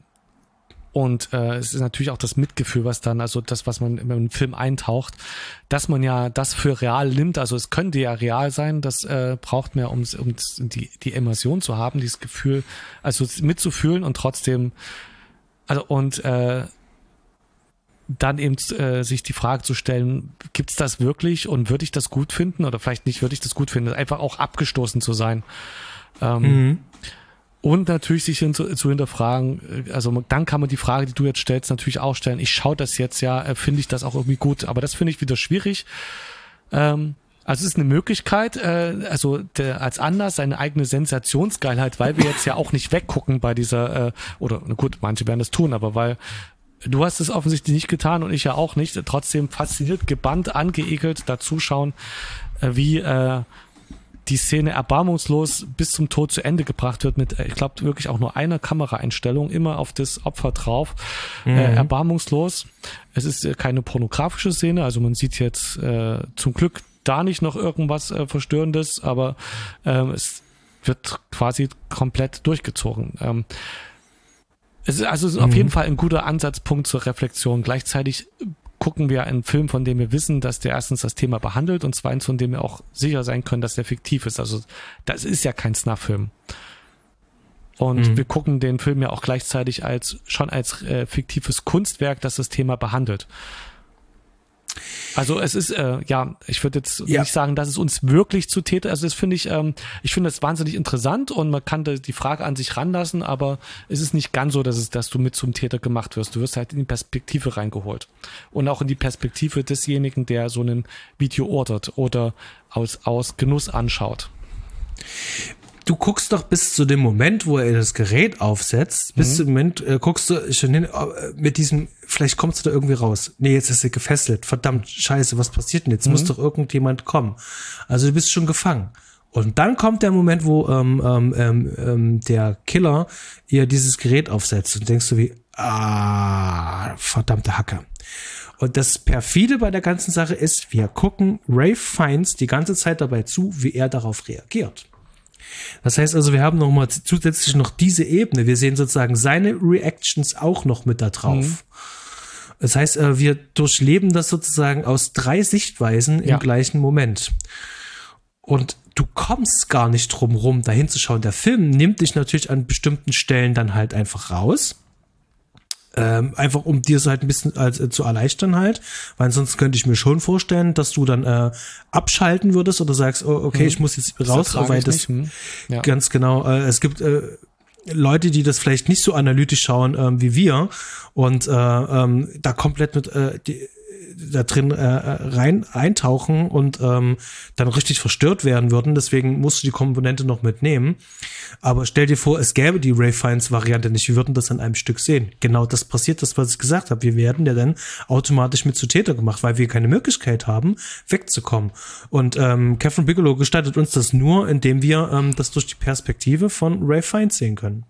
ist natürlich auch das Mitgefühl, was dann, also das, was man in einen Film eintaucht, dass man ja das für real nimmt. Also es könnte ja real sein, das braucht man ja, um die Immersion zu haben, dieses Gefühl, also mitzufühlen und trotzdem... Also und dann eben sich die Frage zu stellen, gibt's das wirklich und würde ich das gut finden oder vielleicht nicht würde ich das gut finden, einfach auch abgestoßen zu sein. Und natürlich sich zu hinterfragen, also dann kann man die Frage, die du jetzt stellst, natürlich auch stellen, ich schaue das jetzt ja, finde ich das auch irgendwie gut, aber das finde ich wieder schwierig. Also es ist eine Möglichkeit, als Anlass seine eigene Sensationsgeilheit, weil wir jetzt ja auch nicht weggucken bei dieser, oder gut, manche werden das tun, aber weil du hast es offensichtlich nicht getan und ich ja auch nicht, trotzdem fasziniert, gebannt, angeekelt da zuschauen, wie die Szene erbarmungslos bis zum Tod zu Ende gebracht wird mit, ich glaube, wirklich auch nur einer Kameraeinstellung, immer auf das Opfer drauf, erbarmungslos. Es ist keine pornografische Szene, also man sieht jetzt zum Glück da nicht noch irgendwas Verstörendes, aber es wird quasi komplett durchgezogen. Es ist auf jeden Fall ein guter Ansatzpunkt zur Reflexion. Gleichzeitig gucken wir einen Film, von dem wir wissen, dass der erstens das Thema behandelt und zweitens, von dem wir auch sicher sein können, dass der fiktiv ist. Also das ist ja kein Snuff-Film. Und wir gucken den Film ja auch gleichzeitig als fiktives Kunstwerk, das das Thema behandelt. Also es ist, ich würde jetzt nicht sagen, dass es uns wirklich zu Täter, also das finde ich das wahnsinnig interessant und man kann die Frage an sich ranlassen, aber es ist nicht ganz so, dass du mit zum Täter gemacht wirst. Du wirst halt in die Perspektive reingeholt und auch in die Perspektive desjenigen, der so ein Video ordert oder aus Genuss anschaut. Du guckst doch bis zu dem Moment, wo er das Gerät aufsetzt, bis zu dem Moment guckst du schon hin, mit diesem, vielleicht kommst du da irgendwie raus. Nee, jetzt ist er gefesselt. Verdammt, scheiße, was passiert denn jetzt? Muss doch irgendjemand kommen. Also du bist schon gefangen. Und dann kommt der Moment, wo der Killer ihr dieses Gerät aufsetzt und denkst du wie, verdammte Hacke. Und das Perfide bei der ganzen Sache ist, wir gucken Ralph Fiennes die ganze Zeit dabei zu, wie er darauf reagiert. Das heißt also, wir haben nochmal zusätzlich noch diese Ebene. Wir sehen sozusagen seine Reactions auch noch mit da drauf. Das heißt, wir durchleben das sozusagen aus 3 Sichtweisen im gleichen Moment. Und du kommst gar nicht drum rum, da hinzuschauen. Der Film nimmt dich natürlich an bestimmten Stellen dann halt einfach raus. Einfach um dir es halt ein bisschen zu erleichtern halt, weil sonst könnte ich mir schon vorstellen, dass du dann abschalten würdest oder sagst, oh, okay, ich muss jetzt raus, weil das ganz genau, es gibt Leute, die das vielleicht nicht so analytisch schauen wie wir und da komplett mit da drin rein eintauchen und dann richtig verstört werden würden. Deswegen musst du die Komponente noch mitnehmen. Aber stell dir vor, es gäbe die Ralph Fiennes-Variante nicht. Wir würden das an einem Stück sehen. Genau das passiert, das, was ich gesagt habe. Wir werden ja dann automatisch mit zu Täter gemacht, weil wir keine Möglichkeit haben, wegzukommen. Und Catherine Bigelow gestaltet uns das nur, indem wir das durch die Perspektive von Ralph Fiennes sehen können.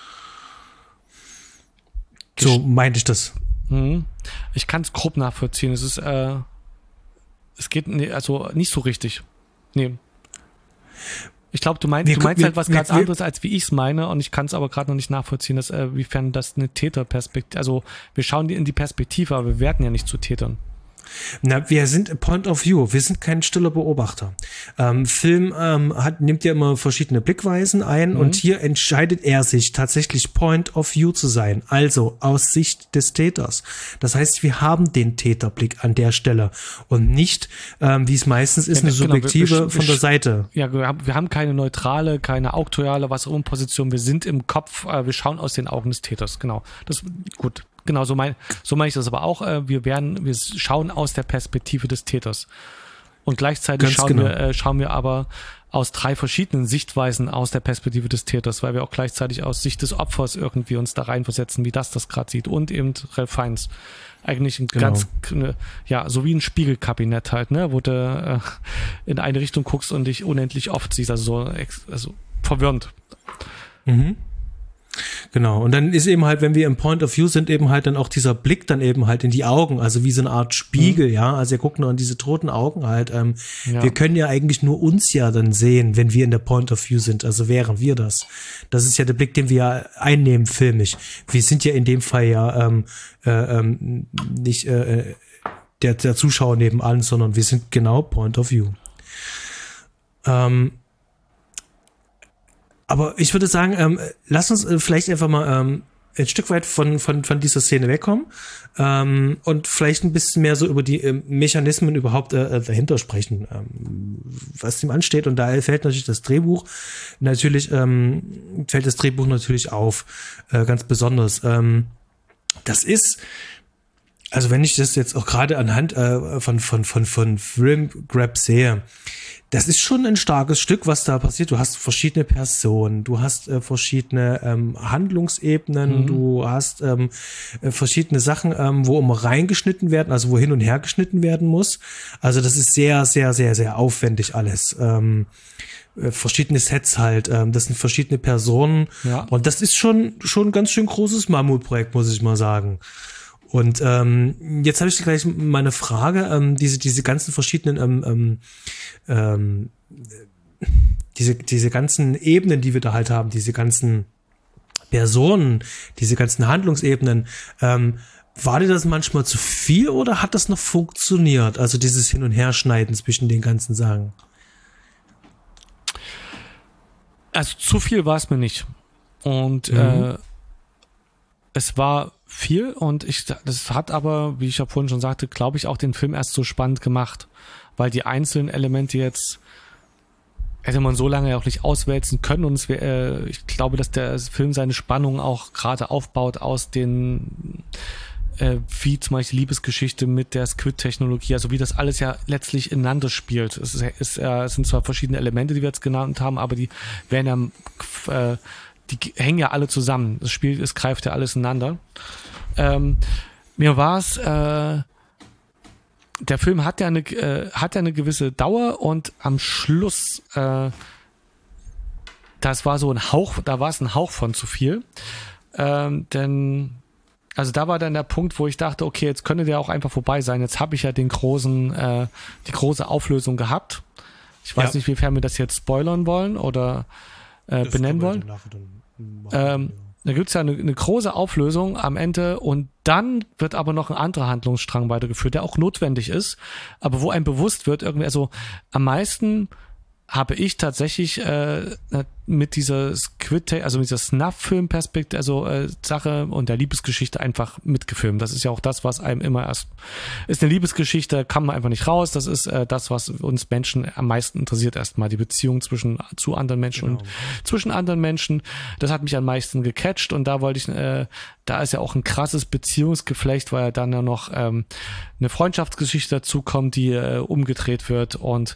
So meinte ich das. Ich kann es grob nachvollziehen. Es geht also nicht so richtig. Nee. Ich glaube, du meinst halt was ganz anderes, als wie ich es meine, und ich kann es aber gerade noch nicht nachvollziehen, wiefern das eine Täterperspektive, also wir schauen in die Perspektive, aber wir werden ja nicht zu Tätern. Na, wir sind Point of View, wir sind kein stiller Beobachter. Film nimmt ja immer verschiedene Blickweisen ein und hier entscheidet er sich tatsächlich Point of View zu sein, also aus Sicht des Täters. Das heißt, wir haben den Täterblick an der Stelle und nicht, wie es meistens ist, eine subjektive von der Seite. Ja, wir haben keine neutrale, keine auktoriale, was auch immer Position, wir sind im Kopf, wir schauen aus den Augen des Täters, genau. Das gut. Genau, so meine ich das aber auch. Wir schauen aus der Perspektive des Täters. Und gleichzeitig schauen wir aber aus 3 verschiedenen Sichtweisen aus der Perspektive des Täters, weil wir auch gleichzeitig aus Sicht des Opfers irgendwie uns da reinversetzen, wie das gerade sieht. Und eben Ralph Fiennes. Eigentlich ein so wie ein Spiegelkabinett halt, ne, wo du in eine Richtung guckst und dich unendlich oft siehst, also verwirrend. Genau, und dann ist eben halt, wenn wir im Point of View sind, eben halt dann auch dieser Blick dann eben halt in die Augen, also wie so eine Art Spiegel, ja, also wir gucken nur an diese toten Augen halt, wir können ja eigentlich nur uns ja dann sehen, wenn wir in der Point of View sind, also wären wir das. Das ist ja der Blick, den wir einnehmen filmisch. Wir sind ja in dem Fall ja nicht der Zuschauer nebenan, sondern wir sind genau Point of View. Aber ich würde sagen, lass uns vielleicht einfach mal ein Stück weit von dieser Szene wegkommen und vielleicht ein bisschen mehr so über die Mechanismen überhaupt dahinter sprechen, was ihm ansteht. Und da fällt natürlich das Drehbuch natürlich auf, ganz besonders. Das ist, also wenn ich das jetzt auch gerade anhand von Film Grab sehe, das ist schon ein starkes Stück, was da passiert. Du hast verschiedene Personen, du hast verschiedene Handlungsebenen, du hast verschiedene Sachen, wo immer reingeschnitten werden, also wo hin und her geschnitten werden muss. Also das ist sehr, sehr, sehr, sehr aufwendig alles. Verschiedene Sets halt, das sind verschiedene Personen. Ja. Und das ist schon ein ganz schön großes Mammutprojekt, muss ich mal sagen. Und jetzt habe ich gleich meine Frage, diese ganzen verschiedenen diese ganzen Ebenen, die wir da halt haben, diese ganzen Personen, diese ganzen Handlungsebenen, war dir das manchmal zu viel oder hat das noch funktioniert? Also dieses Hin- und Herschneiden zwischen den ganzen Sachen. Also zu viel war es mir nicht. Und es war viel und das hat aber, wie ich ja vorhin schon sagte, glaube ich, auch den Film erst so spannend gemacht, weil die einzelnen Elemente jetzt hätte man so lange auch nicht auswälzen können und ich glaube, dass der Film seine Spannung auch gerade aufbaut aus den wie zum Beispiel Liebesgeschichte mit der Squid-Technologie, also wie das alles ja letztlich ineinander spielt. Es sind zwar verschiedene Elemente, die wir jetzt genannt haben, aber die werden ja die hängen ja alle zusammen. Es greift ja alles ineinander. Mir war es der Film hat ja eine gewisse Dauer und am Schluss, das war so ein Hauch, da war es ein Hauch von zu viel. Denn, also da war dann der Punkt, wo ich dachte, okay, jetzt könnte der auch einfach vorbei sein. Jetzt habe ich ja die große Auflösung gehabt. Ich weiß nicht, wiefern wir das jetzt spoilern wollen oder benennen wollen. Da gibt es ja eine große Auflösung am Ende und dann wird aber noch ein anderer Handlungsstrang weitergeführt, der auch notwendig ist, aber wo einem bewusst wird, irgendwie, also am meisten habe ich tatsächlich mit dieser also mit dieser Snuff-Film-Perspektive, also Sache und der Liebesgeschichte einfach mitgefilmt. Das ist ja auch das, was einem immer ist eine Liebesgeschichte, kann man einfach nicht raus. Das ist das, was uns Menschen am meisten interessiert erstmal, die Beziehung zu anderen Menschen und zwischen anderen Menschen. Das hat mich am meisten gecatcht und da wollte ich, da ist ja auch ein krasses Beziehungsgeflecht, weil ja dann ja noch eine Freundschaftsgeschichte dazu kommt, die umgedreht wird und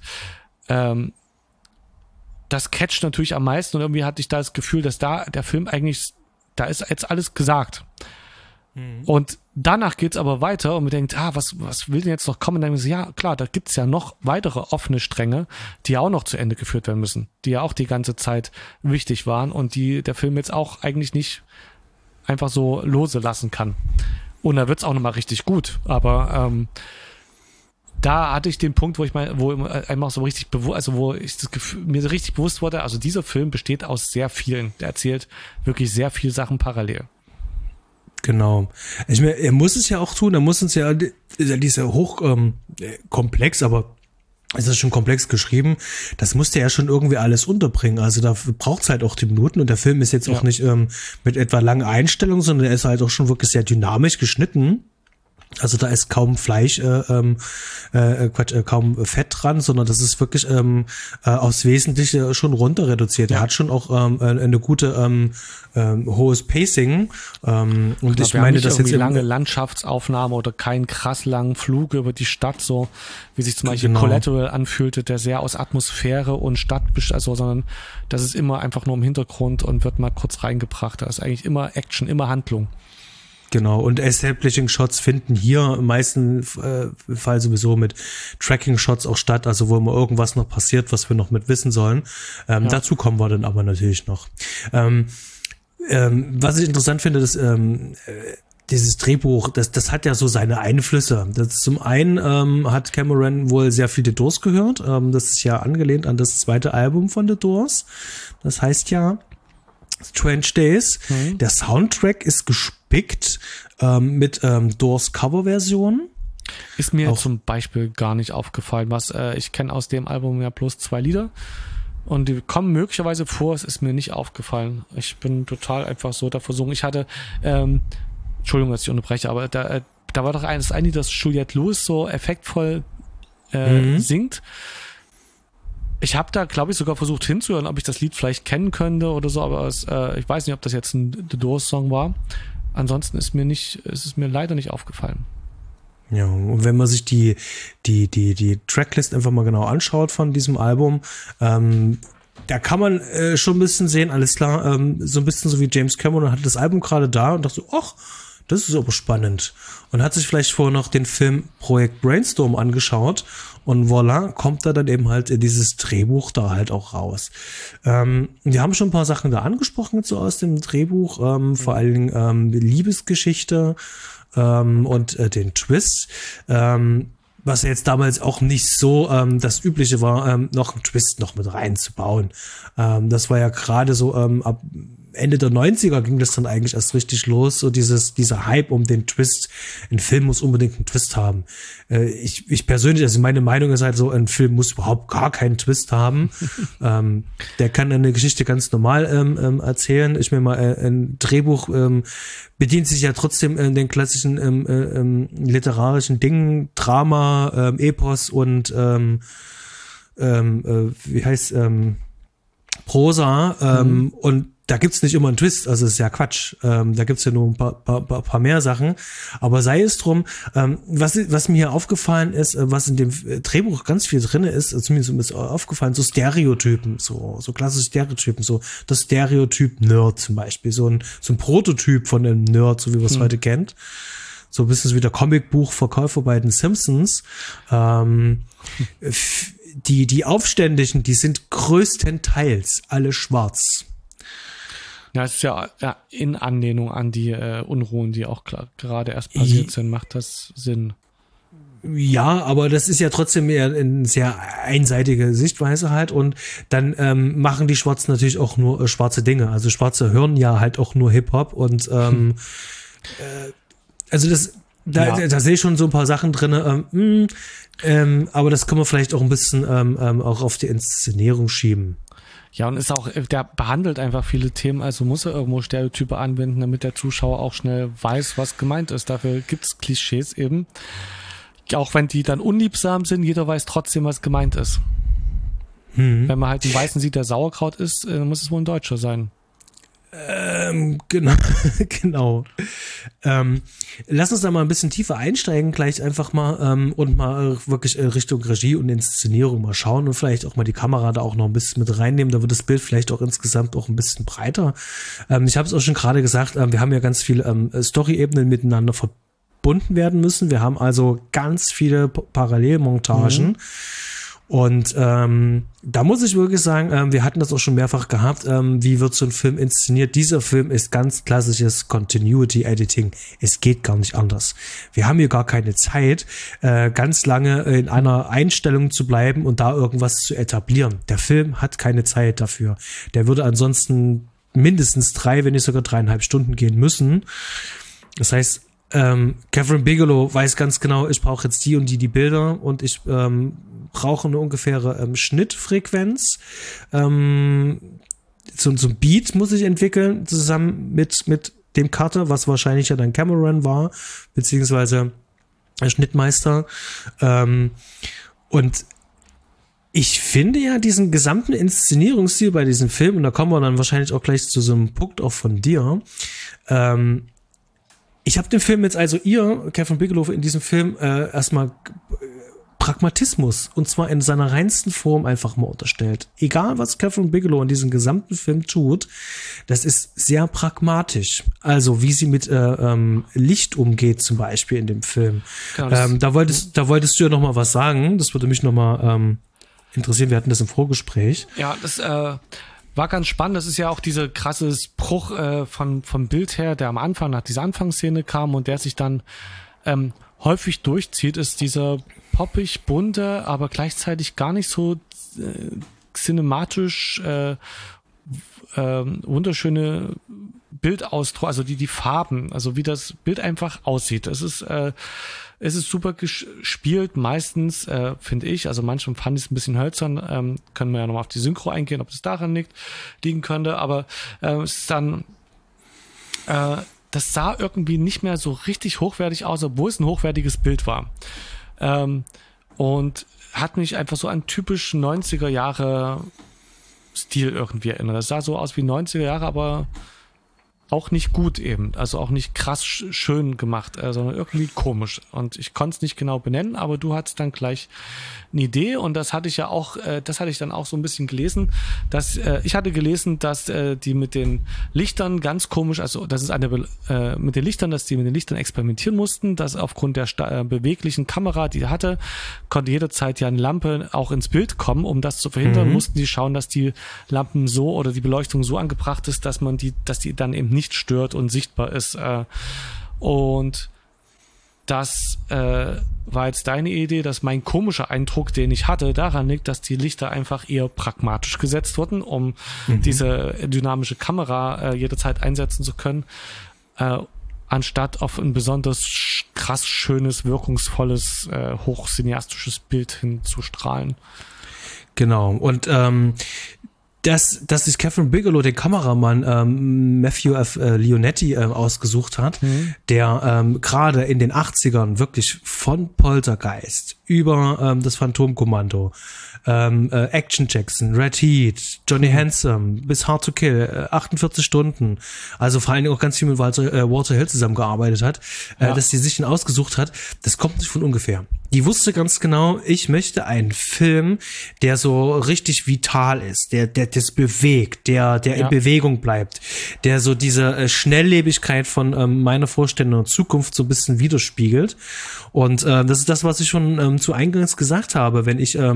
das catcht natürlich am meisten und irgendwie hatte ich da das Gefühl, dass da der Film eigentlich, da ist jetzt alles gesagt. Und danach geht's aber weiter und man denkt, was will denn jetzt noch kommen? Und dann denken wir so, ja klar, da gibt's ja noch weitere offene Stränge, die ja auch noch zu Ende geführt werden müssen, die ja auch die ganze Zeit wichtig waren und die der Film jetzt auch eigentlich nicht einfach so lose lassen kann. Und da wird's auch nochmal richtig gut, aber da hatte ich den Punkt, wo einfach so richtig wo ich das Gefühl, mir so richtig bewusst wurde, also dieser Film besteht aus sehr vielen, der erzählt wirklich sehr viele Sachen parallel. Genau. Ich meine, er muss es ja auch tun, er muss uns ja, dieser hoch komplex, aber es ist schon komplex geschrieben, das musste er ja schon irgendwie alles unterbringen, also da braucht es halt auch die Minuten und der Film ist jetzt auch nicht mit etwa langen Einstellungen, sondern er ist halt auch schon wirklich sehr dynamisch geschnitten. Also da ist kaum Fleisch, kaum Fett dran, sondern das ist wirklich aufs Wesentliche schon runter reduziert. Er hat schon auch eine gute hohes Pacing. Und ich meine, dass jetzt lange Landschaftsaufnahme oder keinen krass langen Flug über die Stadt, so wie sich zum Beispiel Collateral anfühlte, der sehr aus Atmosphäre und Stadt besteht, also, sondern das ist immer einfach nur im Hintergrund und wird mal kurz reingebracht. Da ist eigentlich immer Action, immer Handlung. Genau, und Establishing-Shots finden hier im meisten Fall sowieso mit Tracking-Shots auch statt, also wo immer irgendwas noch passiert, was wir noch mit wissen sollen. Dazu kommen wir dann aber natürlich noch. Was ich interessant finde, dass dieses Drehbuch, das hat ja so seine Einflüsse. Das zum einen hat Cameron wohl sehr viel The Doors gehört. Das ist ja angelehnt an das zweite Album von The Doors. Das heißt ja Strange Days. Der Soundtrack ist gespickt mit Doors Coverversion. Ist mir zum Beispiel gar nicht aufgefallen, was ich kenne aus dem Album ja bloß 2 Lieder und die kommen möglicherweise vor, es ist mir nicht aufgefallen. Ich bin total einfach so da versunken. Ich hatte, Entschuldigung, dass ich unterbreche, aber da war doch ein Lied, das Juliette Lewis so effektvoll singt. Ich habe da, glaube ich, sogar versucht hinzuhören, ob ich das Lied vielleicht kennen könnte oder so, aber ich weiß nicht, ob das jetzt ein The Doors-Song war. Ansonsten ist es mir leider nicht aufgefallen. Ja, und wenn man sich die Tracklist einfach mal genau anschaut von diesem Album, da kann man schon ein bisschen sehen, alles klar, so ein bisschen so wie James Cameron hat das Album gerade da und dachte so, ach, das ist aber spannend. Und hat sich vielleicht vorher noch den Film Projekt Brainstorm angeschaut und voilà, kommt da dann eben halt dieses Drehbuch da halt auch raus. Wir haben schon ein paar Sachen da angesprochen so aus dem Drehbuch, vor allen Dingen die Liebesgeschichte und den Twist. Was ja jetzt damals auch nicht so das Übliche war, noch einen Twist noch mit reinzubauen. Das war ja gerade so ab Ende der 90er ging das dann eigentlich erst richtig los, so dieser Hype um den Twist. Ein Film muss unbedingt einen Twist haben. Ich persönlich, also meine Meinung ist halt so, ein Film muss überhaupt gar keinen Twist haben. Der kann eine Geschichte ganz normal erzählen. Ich meine mal, ein Drehbuch bedient sich ja trotzdem den klassischen literarischen Dingen, Drama, Epos und Prosa und da gibt's nicht immer einen Twist, also ist ja Quatsch. Da gibt's ja nur ein paar mehr Sachen. Aber sei es drum, was mir hier aufgefallen ist, was in dem Drehbuch ganz viel drin ist, zumindest ist aufgefallen, so Stereotypen, so klassische Stereotypen, so das Stereotyp Nerd zum Beispiel, so ein Prototyp von einem Nerd, so wie man es heute kennt. so ein bisschen wie der Comicbuchverkäufer bei den Simpsons. Die Aufständischen, die sind größtenteils alle schwarz. Ja, es ist ja in Anlehnung an die Unruhen, die auch gerade erst passiert sind, macht das Sinn. Ja, aber das ist ja trotzdem eher eine sehr einseitige Sichtweise halt und dann machen die Schwarzen natürlich auch nur schwarze Dinge. Also Schwarze hören ja halt auch nur Hip-Hop und also da sehe ich schon so ein paar Sachen drin, aber das können wir vielleicht auch ein bisschen auch auf die Inszenierung schieben. Ja, und ist auch, der behandelt einfach viele Themen, also muss er irgendwo Stereotype anwenden, damit der Zuschauer auch schnell weiß, was gemeint ist. Dafür gibt's Klischees eben. Auch wenn die dann unliebsam sind, jeder weiß trotzdem, was gemeint ist. Wenn man halt einen Weißen sieht, der Sauerkraut isst, muss es wohl ein Deutscher sein. Genau. Lass uns da mal ein bisschen tiefer einsteigen, gleich einfach mal und mal wirklich Richtung Regie und Inszenierung mal schauen und vielleicht auch mal die Kamera da auch noch ein bisschen mit reinnehmen. Da wird das Bild vielleicht auch insgesamt auch ein bisschen breiter. Ich habe es auch schon gerade gesagt, wir haben ja ganz viele Story-Ebenen miteinander verbunden werden müssen. Wir haben also ganz viele Parallelmontagen. Und da muss ich wirklich sagen, wir hatten das auch schon mehrfach gehabt, wie wird so ein Film inszeniert. Dieser Film ist ganz klassisches Continuity Editing. Es geht gar nicht anders. Wir haben hier gar keine Zeit, ganz lange in einer Einstellung zu bleiben und da irgendwas zu etablieren. Der Film hat keine Zeit dafür. Der würde ansonsten mindestens 3, wenn nicht sogar 3,5 Stunden gehen müssen. Das heißt, Kathryn Bigelow weiß ganz genau, ich brauche jetzt die und die Bilder und ich brauche eine ungefähre Schnittfrequenz. So ein Beat muss ich entwickeln, zusammen mit dem Cutter, was wahrscheinlich ja dann Cameron war, beziehungsweise der Schnittmeister. Und ich finde ja diesen gesamten Inszenierungsstil bei diesem Film, und da kommen wir dann wahrscheinlich auch gleich zu so einem Punkt auch von dir, ich habe dem Film jetzt also Kathryn Bigelow, in diesem Film erstmal Pragmatismus, und zwar in seiner reinsten Form einfach mal unterstellt. Egal, was Kathryn Bigelow in diesem gesamten Film tut, das ist sehr pragmatisch. Also, wie sie mit Licht umgeht, zum Beispiel in dem Film. Genau, da wolltest du ja noch mal was sagen. Das würde mich noch mal interessieren. Wir hatten das im Vorgespräch. Ja, das war ganz spannend. Das ist ja auch dieser krasse Bruch vom Bild her, der am Anfang nach dieser Anfangsszene kam und der sich dann häufig durchzieht, ist dieser poppig bunte, aber gleichzeitig gar nicht so cinematisch wunderschöne Bildausdruck, also die Farben, also wie das Bild einfach aussieht. Es ist super gespielt, meistens, finde ich. Also manchmal fand ich es ein bisschen hölzern. Können wir ja nochmal auf die Synchro eingehen, ob das daran liegen könnte. Aber es ist dann, das sah irgendwie nicht mehr so richtig hochwertig aus, obwohl es ein hochwertiges Bild war. Und hat mich einfach so an typisch 90er Jahre Stil irgendwie erinnert. Das sah so aus wie 90er Jahre, aber auch nicht gut eben, also auch nicht krass schön gemacht, sondern irgendwie komisch. Und ich konnte es nicht genau benennen, aber du hattest dann gleich eine Idee und das hatte ich ja auch, das hatte ich dann auch so ein bisschen gelesen, dass ich hatte gelesen, dass die mit den Lichtern ganz komisch, also das ist mit den Lichtern, dass die mit den Lichtern experimentieren mussten, dass aufgrund der beweglichen Kamera, die hatte, konnte jederzeit ja eine Lampe auch ins Bild kommen. Um das zu verhindern, mussten die schauen, dass die Lampen so oder die Beleuchtung so angebracht ist, dass die dann eben nicht stört und sichtbar ist. Und das war jetzt deine Idee, dass mein komischer Eindruck, den ich hatte, daran liegt, dass die Lichter einfach eher pragmatisch gesetzt wurden, um diese dynamische Kamera jederzeit einsetzen zu können, anstatt auf ein besonders krass schönes, wirkungsvolles, hochcineastisches Bild hinzustrahlen. Genau. Und dass sich Kathryn Bigelow, den Kameramann Matthew F. Leonetti ausgesucht hat, der gerade in den 80ern wirklich von Poltergeist über das Phantomkommando, Action Jackson, Red Heat, Johnny Handsome, bis Hard to Kill, 48 Stunden, also vor allen Dingen auch ganz viel mit Walter Hill zusammengearbeitet hat, dass die sich ihn ausgesucht hat, das kommt nicht von ungefähr. Die wusste ganz genau, ich möchte einen Film, der so richtig vital ist, der das bewegt, der in Bewegung bleibt, der so diese Schnelllebigkeit von meiner Vorstellung der Zukunft so ein bisschen widerspiegelt. Und das ist das, was ich schon zu Eingangs gesagt habe, wenn ich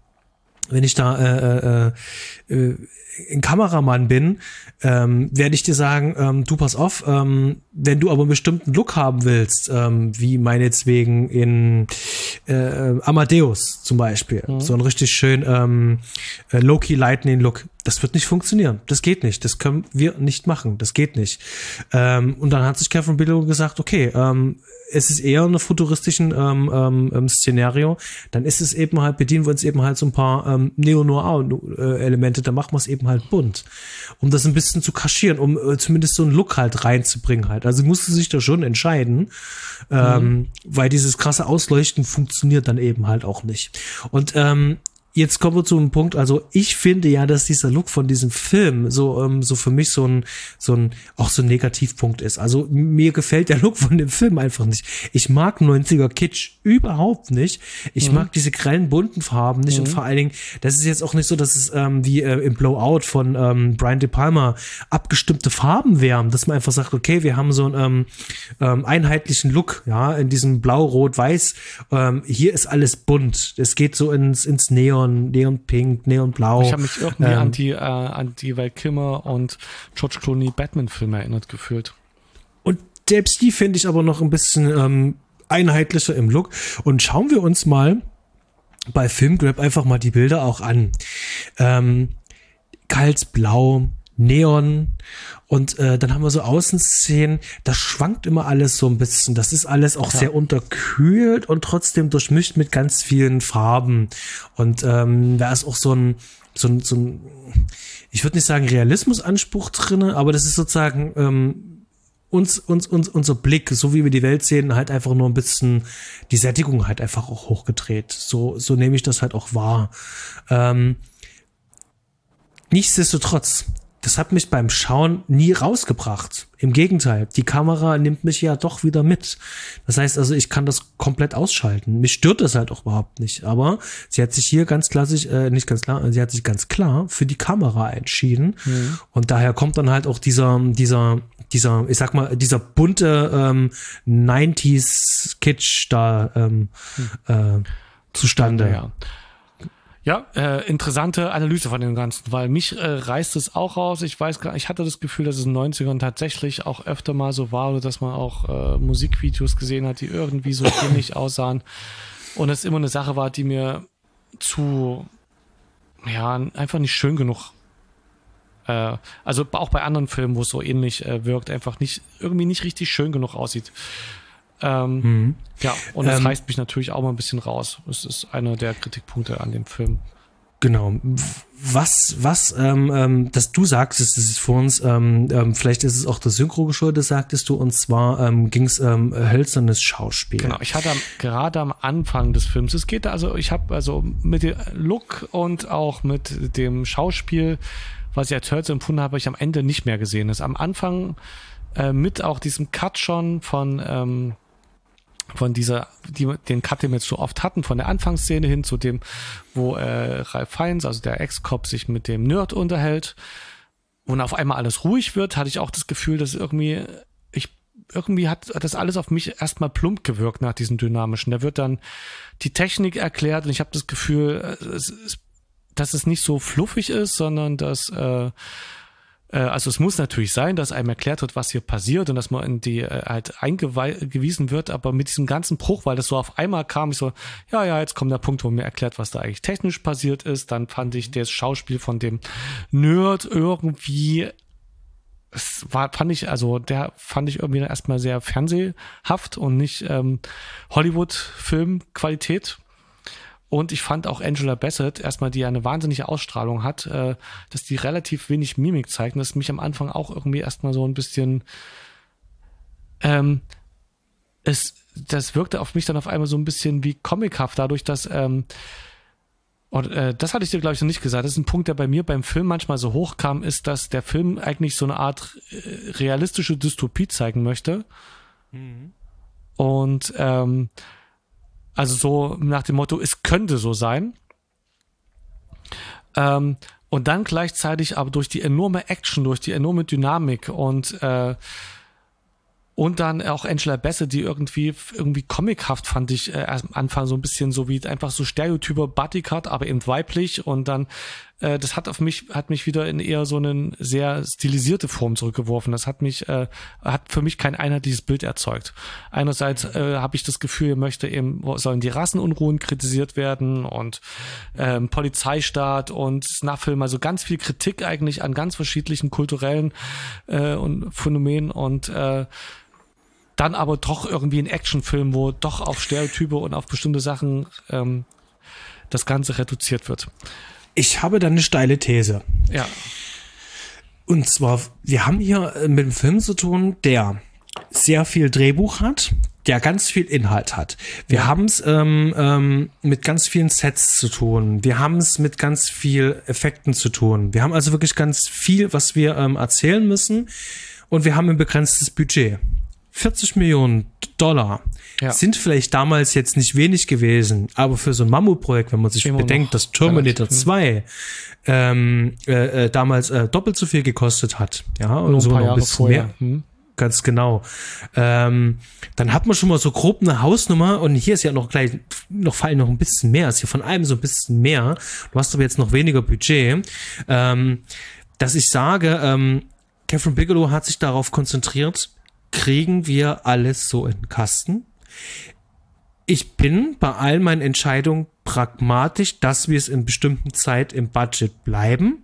da ein Kameramann bin, werde ich dir sagen, du pass auf, wenn du aber einen bestimmten Look haben willst, wie meinetwegen in Amadeus zum Beispiel, so einen richtig schön Low-Key Lightning Look, das wird nicht funktionieren, das geht nicht, das können wir nicht machen, das geht nicht. Und dann hat sich Catherine Bigelow gesagt, okay, es ist eher in einem futuristischen Szenario, dann ist es eben halt, bedienen wir uns eben halt so ein paar Neo-Noir-Elemente, da machen wir es eben halt bunt, um das ein bisschen zu kaschieren, um zumindest so einen Look halt reinzubringen halt. Also musste sich da schon entscheiden, weil dieses krasse Ausleuchten funktioniert dann eben halt auch nicht. Und jetzt kommen wir zu einem Punkt, also ich finde ja, dass dieser Look von diesem Film so für mich so ein Negativpunkt ist. Also mir gefällt der Look von dem Film einfach nicht. Ich mag 90er Kitsch überhaupt nicht. Ich mag diese grellen, bunten Farben nicht und vor allen Dingen, das ist jetzt auch nicht so, dass es wie im Blowout von Brian De Palma abgestimmte Farben wären, dass man einfach sagt, okay, wir haben so einen einheitlichen Look, ja, in diesem Blau, Rot, Weiß. Hier ist alles bunt. Es geht so ins Neon, Neon-Pink, Neon-Blau. Ich habe mich irgendwie an die Val Kilmer und George Clooney Batman-Filme erinnert gefühlt. Und selbst die finde ich aber noch ein bisschen einheitlicher im Look. Und schauen wir uns mal bei Filmgrab einfach mal die Bilder auch an. Kaltes Blau, Neon und dann haben wir so Außenszenen, das schwankt immer alles so ein bisschen, das ist alles auch sehr unterkühlt und trotzdem durchmischt mit ganz vielen Farben und da ist auch so ein ich würde nicht sagen Realismusanspruch drinne, aber das ist sozusagen unser Blick, so wie wir die Welt sehen, halt einfach nur ein bisschen die Sättigung halt einfach auch hochgedreht, so nehme ich das halt auch wahr. Nichtsdestotrotz, das hat mich beim Schauen nie rausgebracht. Im Gegenteil, die Kamera nimmt mich ja doch wieder mit. Das heißt also, ich kann das komplett ausschalten. Mich stört das halt auch überhaupt nicht. Aber sie hat sich hier sie hat sich ganz klar für die Kamera entschieden. Und daher kommt dann halt auch dieser, ich sag mal, dieser bunte 90s Kitsch da zustande. Ja. Ja, interessante Analyse von dem Ganzen, weil mich reißt es auch raus. Ich weiß gar nicht, ich hatte das Gefühl, dass es in den 90ern tatsächlich auch öfter mal so war, oder dass man auch Musikvideos gesehen hat, die irgendwie so ähnlich aussahen. Und es immer eine Sache war, die mir einfach nicht schön genug. Also auch bei anderen Filmen, wo es so ähnlich wirkt, einfach irgendwie nicht richtig schön genug aussieht. Ja, und das reißt mich natürlich auch mal ein bisschen raus. Das ist einer der Kritikpunkte an dem Film. Genau. Was dass du sagst, es ist für uns, vielleicht ist es auch der Synchro geschuldet, sagtest du, und zwar ging es hölzernes Schauspiel. Genau, ich hatte gerade am Anfang des Films, es geht ich habe mit dem Look und auch mit dem Schauspiel, was ich als hölzer empfunden habe, ich am Ende nicht mehr gesehen. Das am Anfang mit auch diesem Cut schon von den Cut, den wir jetzt so oft hatten, von der Anfangsszene hin zu dem, wo Ralph Fiennes, also der Ex-Cop, sich mit dem Nerd unterhält und auf einmal alles ruhig wird, hatte ich auch das Gefühl, dass irgendwie hat das alles auf mich erstmal plump gewirkt nach diesem Dynamischen. Da wird dann die Technik erklärt und ich habe das Gefühl, dass es nicht so fluffig ist, sondern dass also es muss natürlich sein, dass einem erklärt wird, was hier passiert und dass man in die halt eingewiesen wird, aber mit diesem ganzen Bruch, weil das so auf einmal kam, ich so, ja, jetzt kommt der Punkt, wo mir erklärt, was da eigentlich technisch passiert ist. Dann fand ich das Schauspiel von dem Nerd irgendwie, fand ich irgendwie erstmal sehr fernsehhaft und nicht Hollywood-Film-Qualität. Und ich fand auch Angela Bassett, erstmal, die eine wahnsinnige Ausstrahlung hat, dass die relativ wenig Mimik zeigt. Und das mich am Anfang auch irgendwie erstmal so ein bisschen das wirkte auf mich dann auf einmal so ein bisschen wie comichaft, dadurch, dass das hatte ich dir, glaube ich, noch nicht gesagt. Das ist ein Punkt, der bei mir beim Film manchmal so hochkam, ist, dass der Film eigentlich so eine Art realistische Dystopie zeigen möchte. Mhm. Und also so nach dem Motto, es könnte so sein. Und dann gleichzeitig aber durch die enorme Action, durch die enorme Dynamik und dann auch Angela Bassett, die irgendwie comichaft fand ich am Anfang so ein bisschen so wie einfach so Stereotyper Bodycut, aber eben weiblich und dann das hat mich wieder in eher so eine sehr stilisierte Form zurückgeworfen. Das hat für mich kein einheitliches Bild erzeugt. Einerseits habe ich das Gefühl, sollen die Rassenunruhen kritisiert werden und Polizeistaat und Snuff-Film, also ganz viel Kritik eigentlich an ganz verschiedenen kulturellen und Phänomenen und dann aber doch irgendwie ein Actionfilm, wo doch auf Stereotype und auf bestimmte Sachen das Ganze reduziert wird. Ich habe da eine steile These. Ja. Und zwar, wir haben hier mit einem Film zu tun, der sehr viel Drehbuch hat, der ganz viel Inhalt hat. Wir haben es mit ganz vielen Sets zu tun. Wir haben es mit ganz viel Effekten zu tun. Wir haben also wirklich ganz viel, was wir erzählen müssen. Und wir haben ein begrenztes Budget. 40 Millionen $, sind vielleicht damals jetzt nicht wenig gewesen, aber für so ein Mammutprojekt, wenn man sich bedenkt, dass Terminator 2 damals doppelt so viel gekostet hat, ja, und so noch ein bisschen mehr. Ganz genau. Dann hat man schon mal so grob eine Hausnummer und hier ist ja noch vor allem noch ein bisschen mehr, ist hier von allem so ein bisschen mehr. Du hast aber jetzt noch weniger Budget, dass ich sage, Catherine Bigelow hat sich darauf konzentriert, kriegen wir alles so in den Kasten? Ich bin bei all meinen Entscheidungen pragmatisch, dass wir es in bestimmten Zeit im Budget bleiben.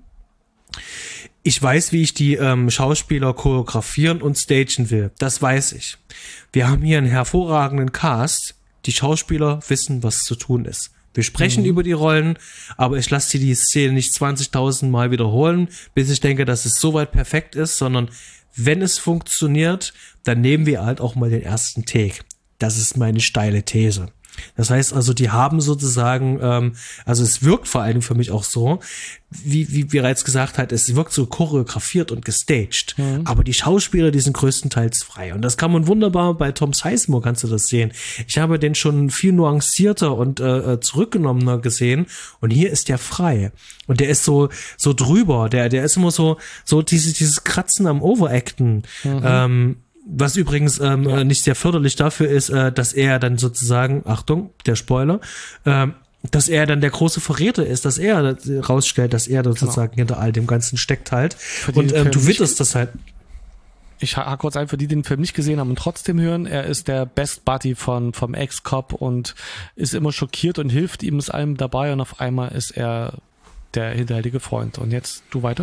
Ich weiß, wie ich die Schauspieler choreografieren und stagen will. Das weiß ich. Wir haben hier einen hervorragenden Cast. Die Schauspieler wissen, was zu tun ist. Wir sprechen über die Rollen, aber ich lasse die Szene nicht 20.000 Mal wiederholen, bis ich denke, dass es soweit perfekt ist, sondern wenn es funktioniert, dann nehmen wir halt auch mal den ersten Take. Das ist meine steile These. Das heißt also, die haben sozusagen, also es wirkt vor allem für mich auch so, wie bereits gesagt hat, es wirkt so choreografiert und gestaged. Mhm. Aber die Schauspieler, die sind größtenteils frei. Und das kann man wunderbar bei Tom Sizemore, kannst du das sehen. Ich habe den schon viel nuancierter und zurückgenommener gesehen. Und hier ist der frei. Und der ist so drüber. Der ist immer so dieses Kratzen am Overacten. Mhm. Was übrigens nicht sehr förderlich dafür ist, dass er dann sozusagen, Achtung, der Spoiler, dass er dann der große Verräter ist, dass er rausstellt, dass er sozusagen hinter all dem Ganzen steckt halt. Und du witterst das halt. Ich hake kurz ein, für die den Film nicht gesehen haben und trotzdem hören, er ist der Best Buddy vom Ex-Cop und ist immer schockiert und hilft ihm mit allem dabei und auf einmal ist er der hinterhältige Freund. Und jetzt du weiter?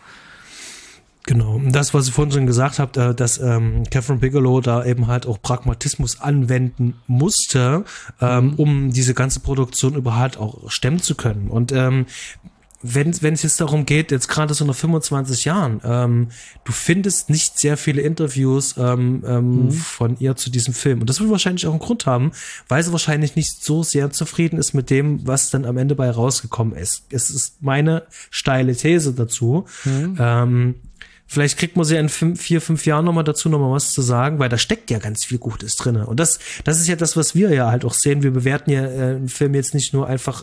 Genau, das, was ich vorhin schon gesagt habe, dass Catherine Bigelow da eben halt auch Pragmatismus anwenden musste, um diese ganze Produktion überhaupt auch stemmen zu können. Und wenn es jetzt darum geht, jetzt gerade so nach 25 Jahren, du findest nicht sehr viele Interviews von ihr zu diesem Film. Und das wird wahrscheinlich auch einen Grund haben, weil sie wahrscheinlich nicht so sehr zufrieden ist mit dem, was dann am Ende bei rausgekommen ist. Es ist meine steile These dazu. Vielleicht kriegt man sie in 4-5 Jahren nochmal dazu, nochmal was zu sagen, weil da steckt ja ganz viel Gutes drin. Und das ist ja das, was wir ja halt auch sehen. Wir bewerten ja einen Film jetzt nicht nur einfach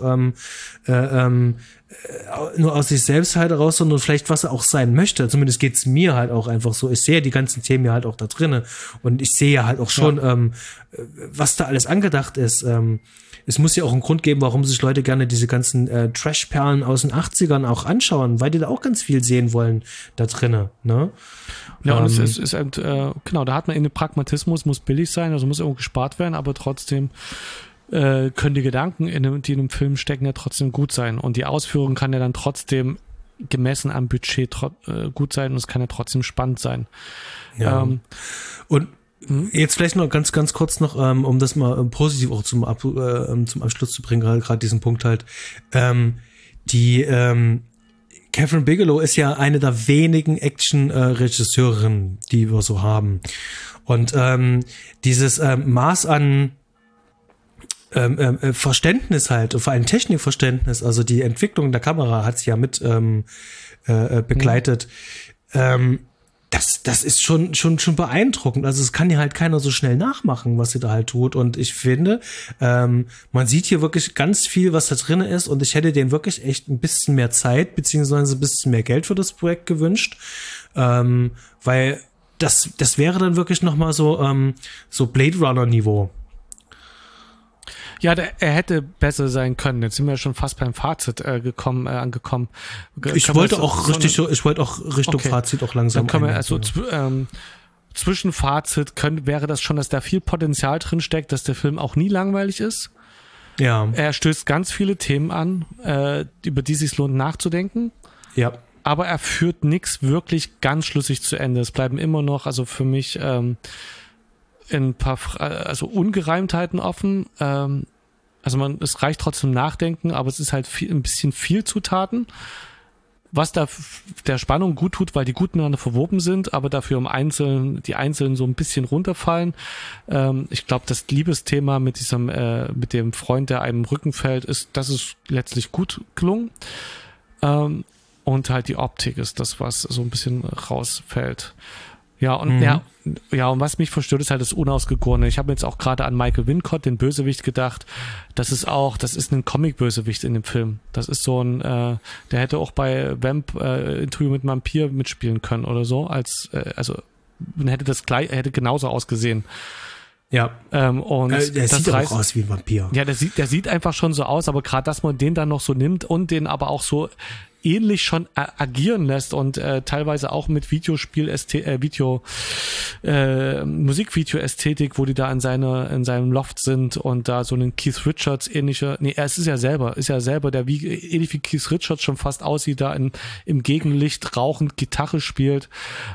nur aus sich selbst halt heraus, sondern vielleicht, was er auch sein möchte. Zumindest geht's mir halt auch einfach so. Ich sehe die ganzen Themen ja halt auch da drinnen. Und ich sehe ja halt auch schon, was da alles angedacht ist. Es muss ja auch einen Grund geben, warum sich Leute gerne diese ganzen Trash-Perlen aus den 80ern auch anschauen, weil die da auch ganz viel sehen wollen da drinnen, ne? Ja, und es ist genau, da hat man den Pragmatismus, muss billig sein, also muss irgendwo gespart werden, aber trotzdem können die Gedanken, die in einem Film stecken, ja trotzdem gut sein. Und die Ausführung kann ja dann trotzdem gemessen am Budget gut sein und es kann ja trotzdem spannend sein. Ja. Und jetzt vielleicht noch ganz kurz noch, um das mal positiv auch zum Abschluss zu bringen, gerade diesen Punkt halt. Catherine Bigelow ist ja eine der wenigen Action-Regisseurinnen, die wir so haben. Und dieses Maß an Verständnis halt, vor allem Technikverständnis, also die Entwicklung der Kamera hat sie ja mit begleitet. Das ist schon beeindruckend. Also es kann ja halt keiner so schnell nachmachen, was sie da halt tut. Und ich finde, man sieht hier wirklich ganz viel, was da drin ist. Und ich hätte denen wirklich echt ein bisschen mehr Zeit, beziehungsweise ein bisschen mehr Geld für das Projekt gewünscht. Weil das wäre dann wirklich nochmal so Blade Runner Niveau. Ja, er hätte besser sein können. Jetzt sind wir schon fast beim Fazit angekommen. Ich wollte auch Richtung okay. Fazit auch langsam. Dann können wir also Zwischenfazit wäre das schon, dass da viel Potenzial drin steckt, dass der Film auch nie langweilig ist. Ja. Er stößt ganz viele Themen an, über die es sich lohnt nachzudenken. Ja. Aber er führt nichts wirklich ganz schlüssig zu Ende. Es bleiben immer noch, also für mich ein paar Ungereimtheiten offen. Es reicht trotzdem Nachdenken, aber es ist halt ein bisschen viel Zutaten, was da der Spannung gut tut, weil die gut miteinander verwoben sind, aber dafür die einzelnen so ein bisschen runterfallen. Ich glaube, das Liebesthema mit dem Freund, der einem im Rücken fällt, das ist letztlich gut gelungen. Und halt die Optik ist das, was so ein bisschen rausfällt. Ja, und und was mich verstört, ist halt das Unausgegorene. Ich habe jetzt auch gerade an Michael Wincott, den Bösewicht, gedacht. Das ist ein Comic-Bösewicht in dem Film. Das ist so der hätte auch bei Vamp Interview mit Vampir mitspielen können oder so, hätte genauso ausgesehen. Ja. Und der sieht aber auch aus wie ein Vampir. Ja, der sieht einfach schon so aus, aber gerade, dass man den dann noch so nimmt und den aber auch so ähnlich schon agieren lässt und teilweise auch mit Musikvideo-Ästhetik, wo die da in seinem Loft sind und da so einen Keith Richards ähnlicher, es ist ja selber, der ähnlich wie Keith Richards schon fast aussieht, da im Gegenlicht rauchend Gitarre spielt.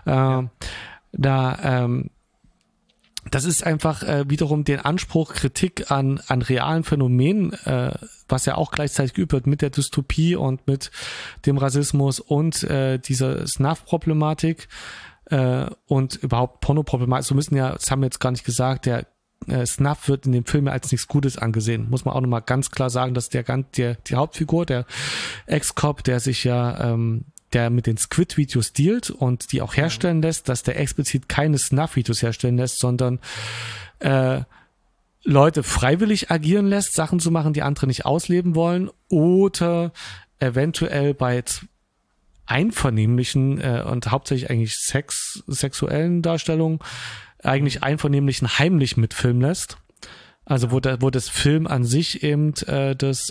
Das ist einfach wiederum den Anspruch, Kritik an realen Phänomenen, was ja auch gleichzeitig geübt wird mit der Dystopie und mit dem Rassismus und dieser Snuff-Problematik und überhaupt Porno-Problematik. Das haben wir jetzt gar nicht gesagt, der Snuff wird in dem Film ja als nichts Gutes angesehen. Muss man auch nochmal ganz klar sagen, dass die Hauptfigur, der Ex-Cop, der sich ja der mit den Squid-Videos dealt und die auch herstellen lässt, dass der explizit keine Snuff-Videos herstellen lässt, sondern Leute freiwillig agieren lässt, Sachen zu machen, die andere nicht ausleben wollen oder eventuell bei einvernehmlichen und hauptsächlich eigentlich sexuellen Darstellungen eigentlich einvernehmlich heimlich mitfilmen lässt. Also wo das Film an sich eben das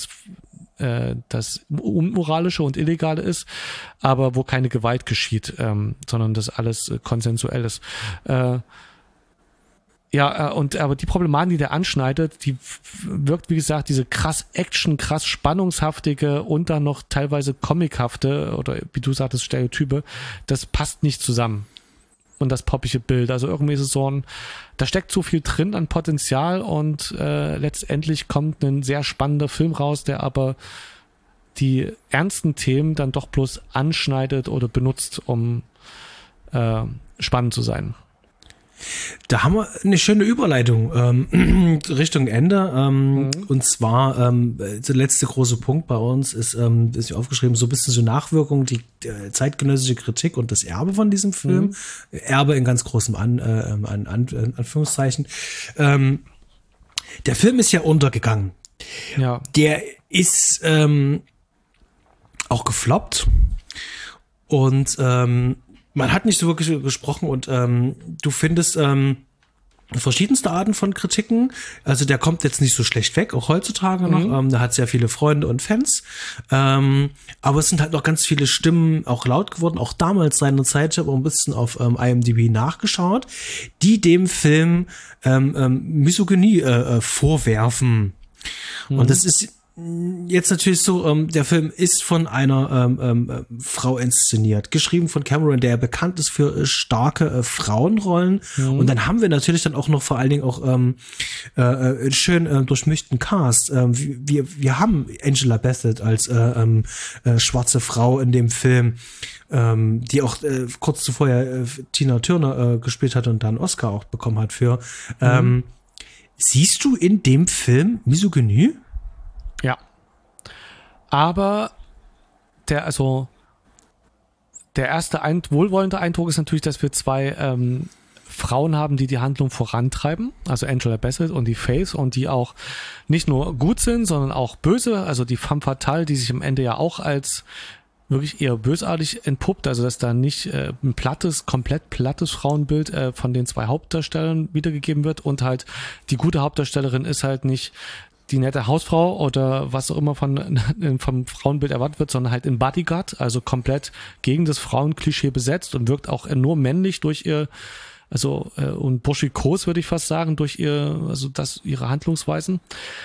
Unmoralische und Illegale ist, aber wo keine Gewalt geschieht, sondern das alles konsensuell ist. Aber die Problematik, die der anschneidet, die wirkt, wie gesagt, diese krass spannungshaftige und dann noch teilweise comichafte oder wie du sagtest, Stereotype, das passt nicht zusammen. Und das poppige Bild. Also irgendwie ist es da steckt so viel drin an Potenzial und letztendlich kommt ein sehr spannender Film raus, der aber die ernsten Themen dann doch bloß anschneidet oder benutzt, um spannend zu sein. Da haben wir eine schöne Überleitung Richtung Ende. Und zwar der letzte große Punkt bei uns ist hier aufgeschrieben, so ein bisschen so Nachwirkung, die zeitgenössische Kritik und das Erbe von diesem Film. Erbe in ganz großem Anführungszeichen. Der Film ist ja untergegangen. Ja. Der ist auch gefloppt und man hat nicht so wirklich gesprochen und du findest verschiedenste Arten von Kritiken. Also der kommt jetzt nicht so schlecht weg, auch heutzutage noch. Der hat sehr viele Freunde und Fans. Aber es sind halt noch ganz viele Stimmen auch laut geworden. Auch damals seinerzeit, ich habe auch ein bisschen auf IMDb nachgeschaut, die dem Film Misogynie vorwerfen. Und das ist jetzt natürlich so, der Film ist von einer Frau inszeniert, geschrieben von Cameron, der bekannt ist für starke Frauenrollen. Und dann haben wir natürlich dann auch noch vor allen Dingen auch einen schön durchmischten Cast. Wir haben Angela Bassett als schwarze Frau in dem Film, die auch kurz zuvor ja Tina Turner gespielt hat und dann Oscar auch bekommen hat für. Siehst du in dem Film Misogynie? Ja. Aber der erste wohlwollende Eindruck ist natürlich, dass wir zwei Frauen haben, die Handlung vorantreiben. Also Angela Bassett und die Faith, und die auch nicht nur gut sind, sondern auch böse. Also die femme fatale, die sich am Ende ja auch als wirklich eher bösartig entpuppt. Also dass da nicht ein komplett plattes Frauenbild von den zwei Hauptdarstellern wiedergegeben wird. Und halt die gute Hauptdarstellerin ist halt nicht die nette Hausfrau oder was auch immer vom Frauenbild erwartet wird, sondern halt in Bodyguard, also komplett gegen das Frauenklischee besetzt und wirkt auch nur männlich durch ihr, und burschikos, würde ich fast sagen, durch ihre Handlungsweisen.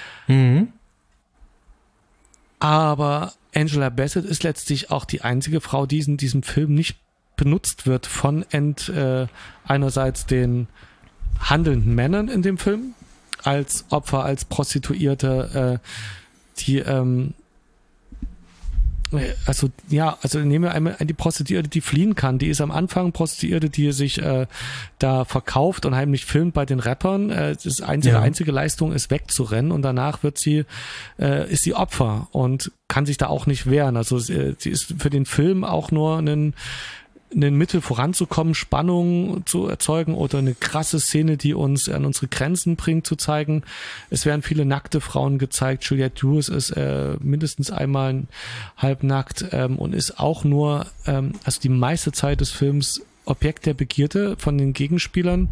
Aber Angela Bassett ist letztlich auch die einzige Frau, die in diesem Film nicht benutzt wird von einerseits den handelnden Männern in dem Film, als Opfer, als Prostituierte, nehmen wir einmal die Prostituierte, die fliehen kann. Die ist am Anfang Prostituierte, die sich da verkauft und heimlich filmt bei den Rappern. Einzige Leistung ist wegzurennen, und danach ist sie Opfer und kann sich da auch nicht wehren. Also sie ist für den Film auch nur ein Mittel voranzukommen, Spannung zu erzeugen oder eine krasse Szene, die uns an unsere Grenzen bringt, zu zeigen. Es werden viele nackte Frauen gezeigt. Juliette Lewis ist mindestens einmal halbnackt und ist auch nur, die meiste Zeit des Films Objekt der Begierde von den Gegenspielern.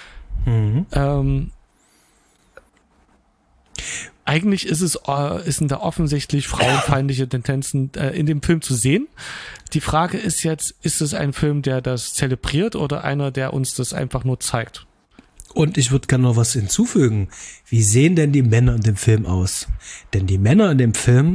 Eigentlich sind da offensichtlich frauenfeindliche Tendenzen in dem Film zu sehen. Die Frage ist jetzt, ist es ein Film, der das zelebriert, oder einer, der uns das einfach nur zeigt? Und ich würde gerne noch was hinzufügen. Wie sehen denn die Männer in dem Film aus? Denn die Männer in dem Film,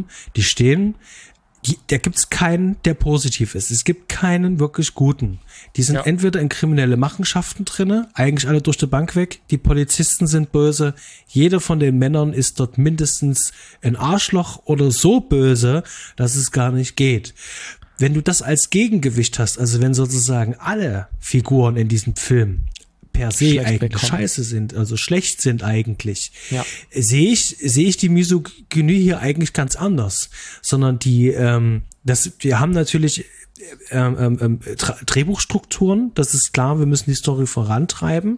da gibt es keinen, der positiv ist. Es gibt keinen wirklich guten. Die sind entweder in kriminelle Machenschaften drinne, eigentlich alle durch die Bank weg. Die Polizisten sind böse. Jeder von den Männern ist dort mindestens ein Arschloch oder so böse, dass es gar nicht geht. Wenn du das als Gegengewicht hast, also wenn sozusagen alle Figuren in diesem Film per se schlecht eigentlich wegkommen, scheiße sind, also schlecht sind eigentlich, sehe ich die Misogynie hier eigentlich ganz anders, sondern wir haben natürlich Drehbuchstrukturen, das ist klar, wir müssen die Story vorantreiben.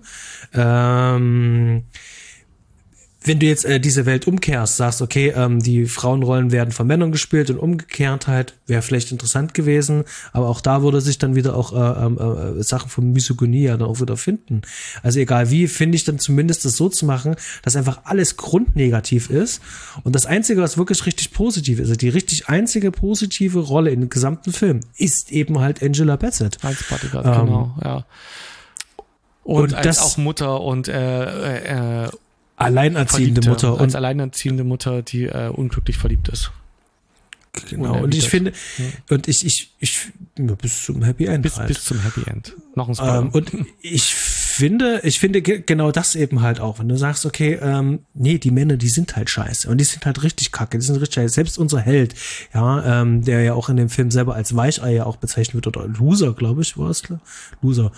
Wenn du jetzt diese Welt umkehrst, sagst, okay, die Frauenrollen werden von Männern gespielt und umgekehrt halt, wäre vielleicht interessant gewesen, aber auch da würde sich dann wieder auch Sachen von Misogynie ja dann auch wieder finden. Also egal wie, finde ich dann zumindest das so zu machen, dass einfach alles grundnegativ ist und das Einzige, was wirklich richtig positiv ist, also die richtig einzige positive Rolle in dem gesamten Film, ist eben halt Angela Bassett. Als Bodyguard, genau, ja. Und als das, auch Mutter und alleinerziehende Mutter. Als alleinerziehende Mutter, die unglücklich verliebt ist. Genau, und ich finde, bis zum Happy End. Bis zum Happy End. Noch ein Spoiler. Und ich finde genau das eben halt auch, wenn du sagst, okay, die Männer, die sind halt scheiße und die sind halt richtig kacke, die sind richtig scheiße. Selbst unser Held, der ja auch in dem Film selber als Weichei ja auch bezeichnet wird, oder Loser, glaube ich, war es, Loser.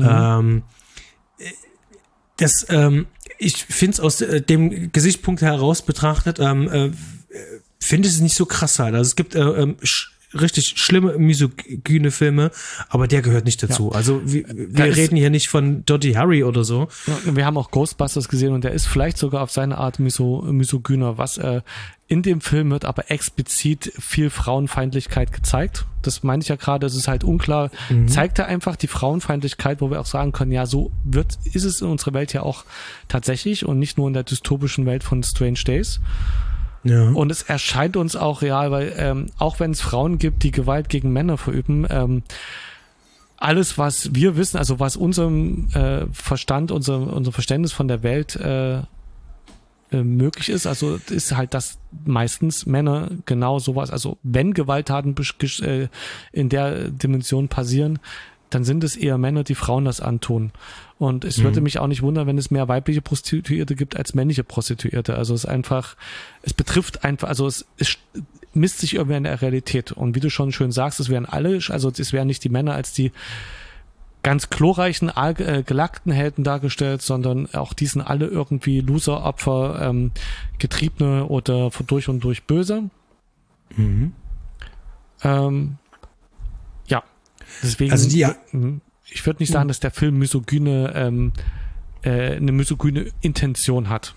Ich finde es aus dem Gesichtspunkt heraus betrachtet, finde ich es nicht so krass halt. Also es gibt richtig schlimme misogyne Filme, aber der gehört nicht dazu. Ja. Also wir reden hier nicht von Dirty Harry oder so. Ja, wir haben auch Ghostbusters gesehen und der ist vielleicht sogar auf seine Art misogyner, was in dem Film wird aber explizit viel Frauenfeindlichkeit gezeigt. Das meine ich ja gerade, es ist halt unklar. Zeigt er einfach die Frauenfeindlichkeit, wo wir auch sagen können, ja, so ist es in unserer Welt ja auch tatsächlich und nicht nur in der dystopischen Welt von Strange Days. Ja. Und es erscheint uns auch real, weil auch wenn es Frauen gibt, die Gewalt gegen Männer verüben, alles, was wir wissen, also was unserem Verstand, unser Verständnis von der Welt möglich ist. Also ist halt, dass meistens Männer genau sowas, also wenn Gewalttaten in der Dimension passieren, dann sind es eher Männer, die Frauen das antun. Und es würde mich auch nicht wundern, wenn es mehr weibliche Prostituierte gibt als männliche Prostituierte. Also es betrifft einfach, also es misst sich irgendwie in der Realität. Und wie du schon schön sagst, es wären nicht die Männer als die ganz glorreichen, gelackten Helden dargestellt, sondern auch die sind alle irgendwie Loser-Opfer, Getriebene oder durch und durch böse. Ja, deswegen, Also ich würde nicht sagen, dass der Film eine misogyne Intention hat.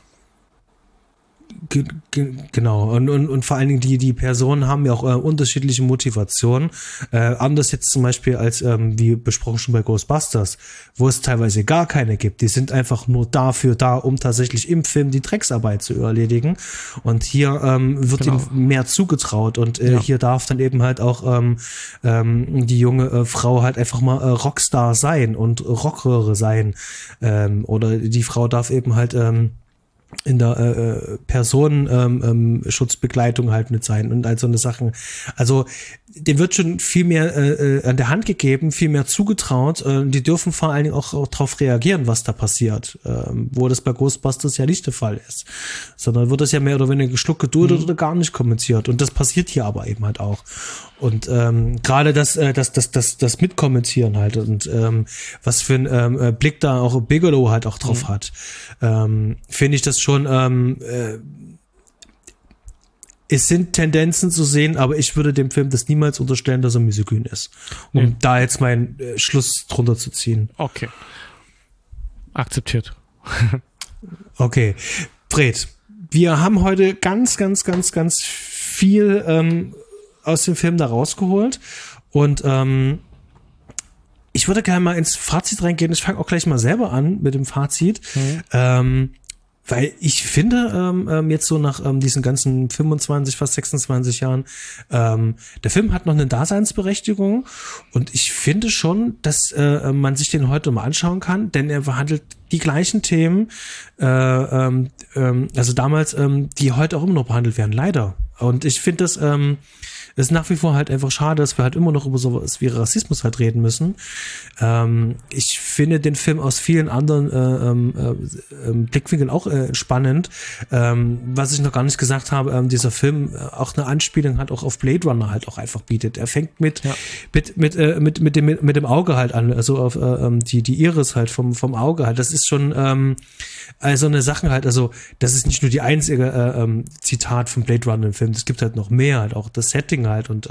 Genau, und vor allen Dingen die Personen haben ja auch unterschiedliche Motivationen. Anders jetzt zum Beispiel als, wie besprochen schon bei Ghostbusters, wo es teilweise gar keine gibt. Die sind einfach nur dafür da, um tatsächlich im Film die Drecksarbeit zu erledigen. Und hier wird ihnen mehr zugetraut und hier darf dann eben halt auch die junge Frau halt einfach mal Rockstar sein und Rockröhre sein. Oder die Frau darf eben halt in der Personenschutzbegleitung halt mit sein und all so eine Sachen. Also dem wird schon viel mehr an der Hand gegeben, viel mehr zugetraut. Die dürfen vor allen Dingen auch darauf reagieren, was da passiert. Wo das bei Ghostbusters ja nicht der Fall ist. Sondern wird das ja mehr oder weniger geschluckt, geduldet oder gar nicht kommentiert. Und das passiert hier aber eben halt auch. Und gerade das Mitkommentieren halt und was für ein Blick da auch Bigelow halt auch drauf hat, finde ich das schon es sind Tendenzen zu sehen, aber ich würde dem Film das niemals unterstellen, dass er misogyn ist. Um da jetzt meinen Schluss drunter zu ziehen. Okay. Akzeptiert. Okay. Fred, wir haben heute ganz viel aus dem Film da rausgeholt und ich würde gerne mal ins Fazit reingehen. Ich fange auch gleich mal selber an mit dem Fazit. Weil ich finde, jetzt so nach diesen ganzen 25, fast 26 Jahren, der Film hat noch eine Daseinsberechtigung und ich finde schon, dass man sich den heute mal anschauen kann, denn er behandelt die gleichen Themen, also damals, die heute auch immer noch behandelt werden, leider. Und ich finde das ist nach wie vor halt einfach schade, dass wir halt immer noch über sowas wie Rassismus halt reden müssen. Ich finde den Film aus vielen anderen Blickwinkeln auch spannend. Was ich noch gar nicht gesagt habe, dieser Film auch eine Anspielung hat auch auf Blade Runner halt auch einfach bietet. Er fängt mit dem Auge halt an, also auf die Iris halt vom Auge halt. Das ist schon also eine Sache halt, also das ist nicht nur die einzige Zitat von Blade Runner im Film, es gibt halt noch mehr, halt auch das Setting halt und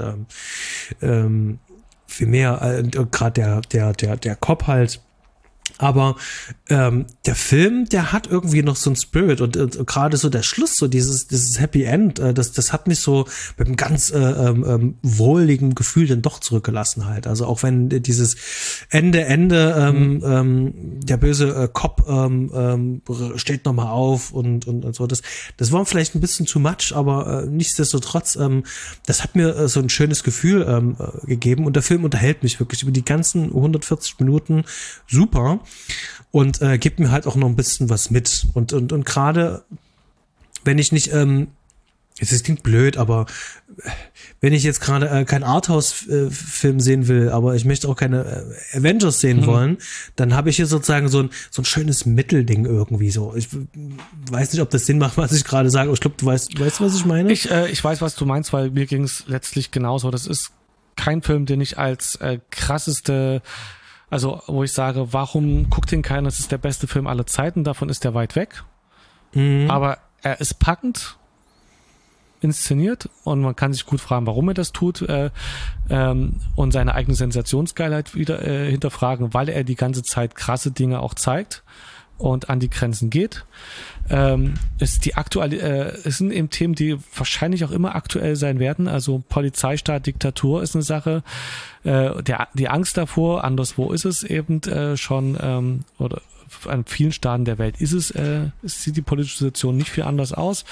viel mehr, gerade der Cop halt. Aber der Film, der hat irgendwie noch so einen Spirit und gerade so der Schluss, so dieses Happy End, das hat mich so mit einem ganz wohligen Gefühl dann doch zurückgelassen halt. Also auch wenn dieses Ende, der böse Cop steht nochmal auf und so. Das war vielleicht ein bisschen too much, aber nichtsdestotrotz, das hat mir so ein schönes Gefühl gegeben und der Film unterhält mich wirklich über die ganzen 140 Minuten super. Und gibt mir halt auch noch ein bisschen was mit. Und gerade, wenn ich nicht, es klingt blöd, aber wenn ich jetzt gerade keinen Arthouse-Film sehen will, aber ich möchte auch keine Avengers sehen wollen, dann habe ich hier sozusagen so ein schönes Mittelding irgendwie so. Ich weiß nicht, ob das Sinn macht, was ich gerade sage, aber ich glaube, du weißt, was ich meine? Ich weiß, was du meinst, weil mir ging es letztlich genauso. Das ist kein Film, den ich als krasseste, also wo ich sage, warum guckt den keiner? Das ist der beste Film aller Zeiten, davon ist der weit weg. Aber er ist packend inszeniert und man kann sich gut fragen, warum er das tut und seine eigene Sensationsgeilheit wieder hinterfragen, weil er die ganze Zeit krasse Dinge auch zeigt und an die Grenzen geht. Es sind eben Themen, die wahrscheinlich auch immer aktuell sein werden. Also Polizeistaat, Diktatur ist eine Sache. Die Angst davor, anderswo ist es eben schon, oder an vielen Staaten der Welt sieht die politische Situation nicht viel anders aus.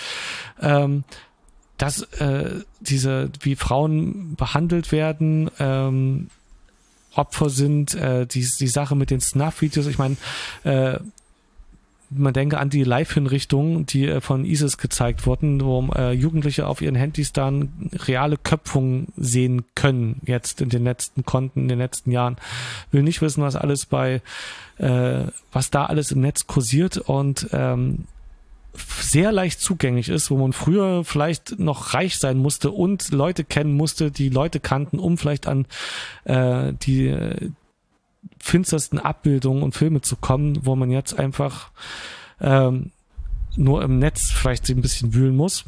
Dass wie Frauen behandelt werden, Opfer sind, die Sache mit den Snuff-Videos, ich meine, man denke an die Live-Hinrichtungen, die von ISIS gezeigt wurden, wo Jugendliche auf ihren Handys dann reale Köpfungen sehen können, jetzt in den letzten Jahren. Will nicht wissen, was alles was da alles im Netz kursiert und sehr leicht zugänglich ist, wo man früher vielleicht noch reich sein musste und Leute kennen musste, die Leute kannten, um vielleicht an die finstersten Abbildungen und Filme zu kommen, wo man jetzt einfach nur im Netz vielleicht ein bisschen wühlen muss.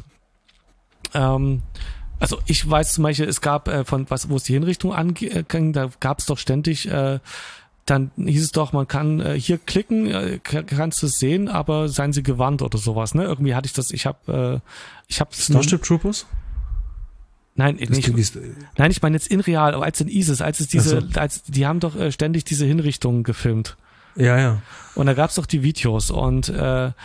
Also ich weiß zum Beispiel, es gab wo es die Hinrichtung anging, da gab es doch ständig dann hieß es doch, man kann hier klicken, kannst du es sehen, aber seien Sie gewarnt oder sowas, ne? Irgendwie hatte ich das, ich habe Starship Troopers? Nein, nein, ich meine jetzt in real, als in ISIS, die haben doch ständig diese Hinrichtungen gefilmt. Ja, ja. Und da gab's doch die Videos und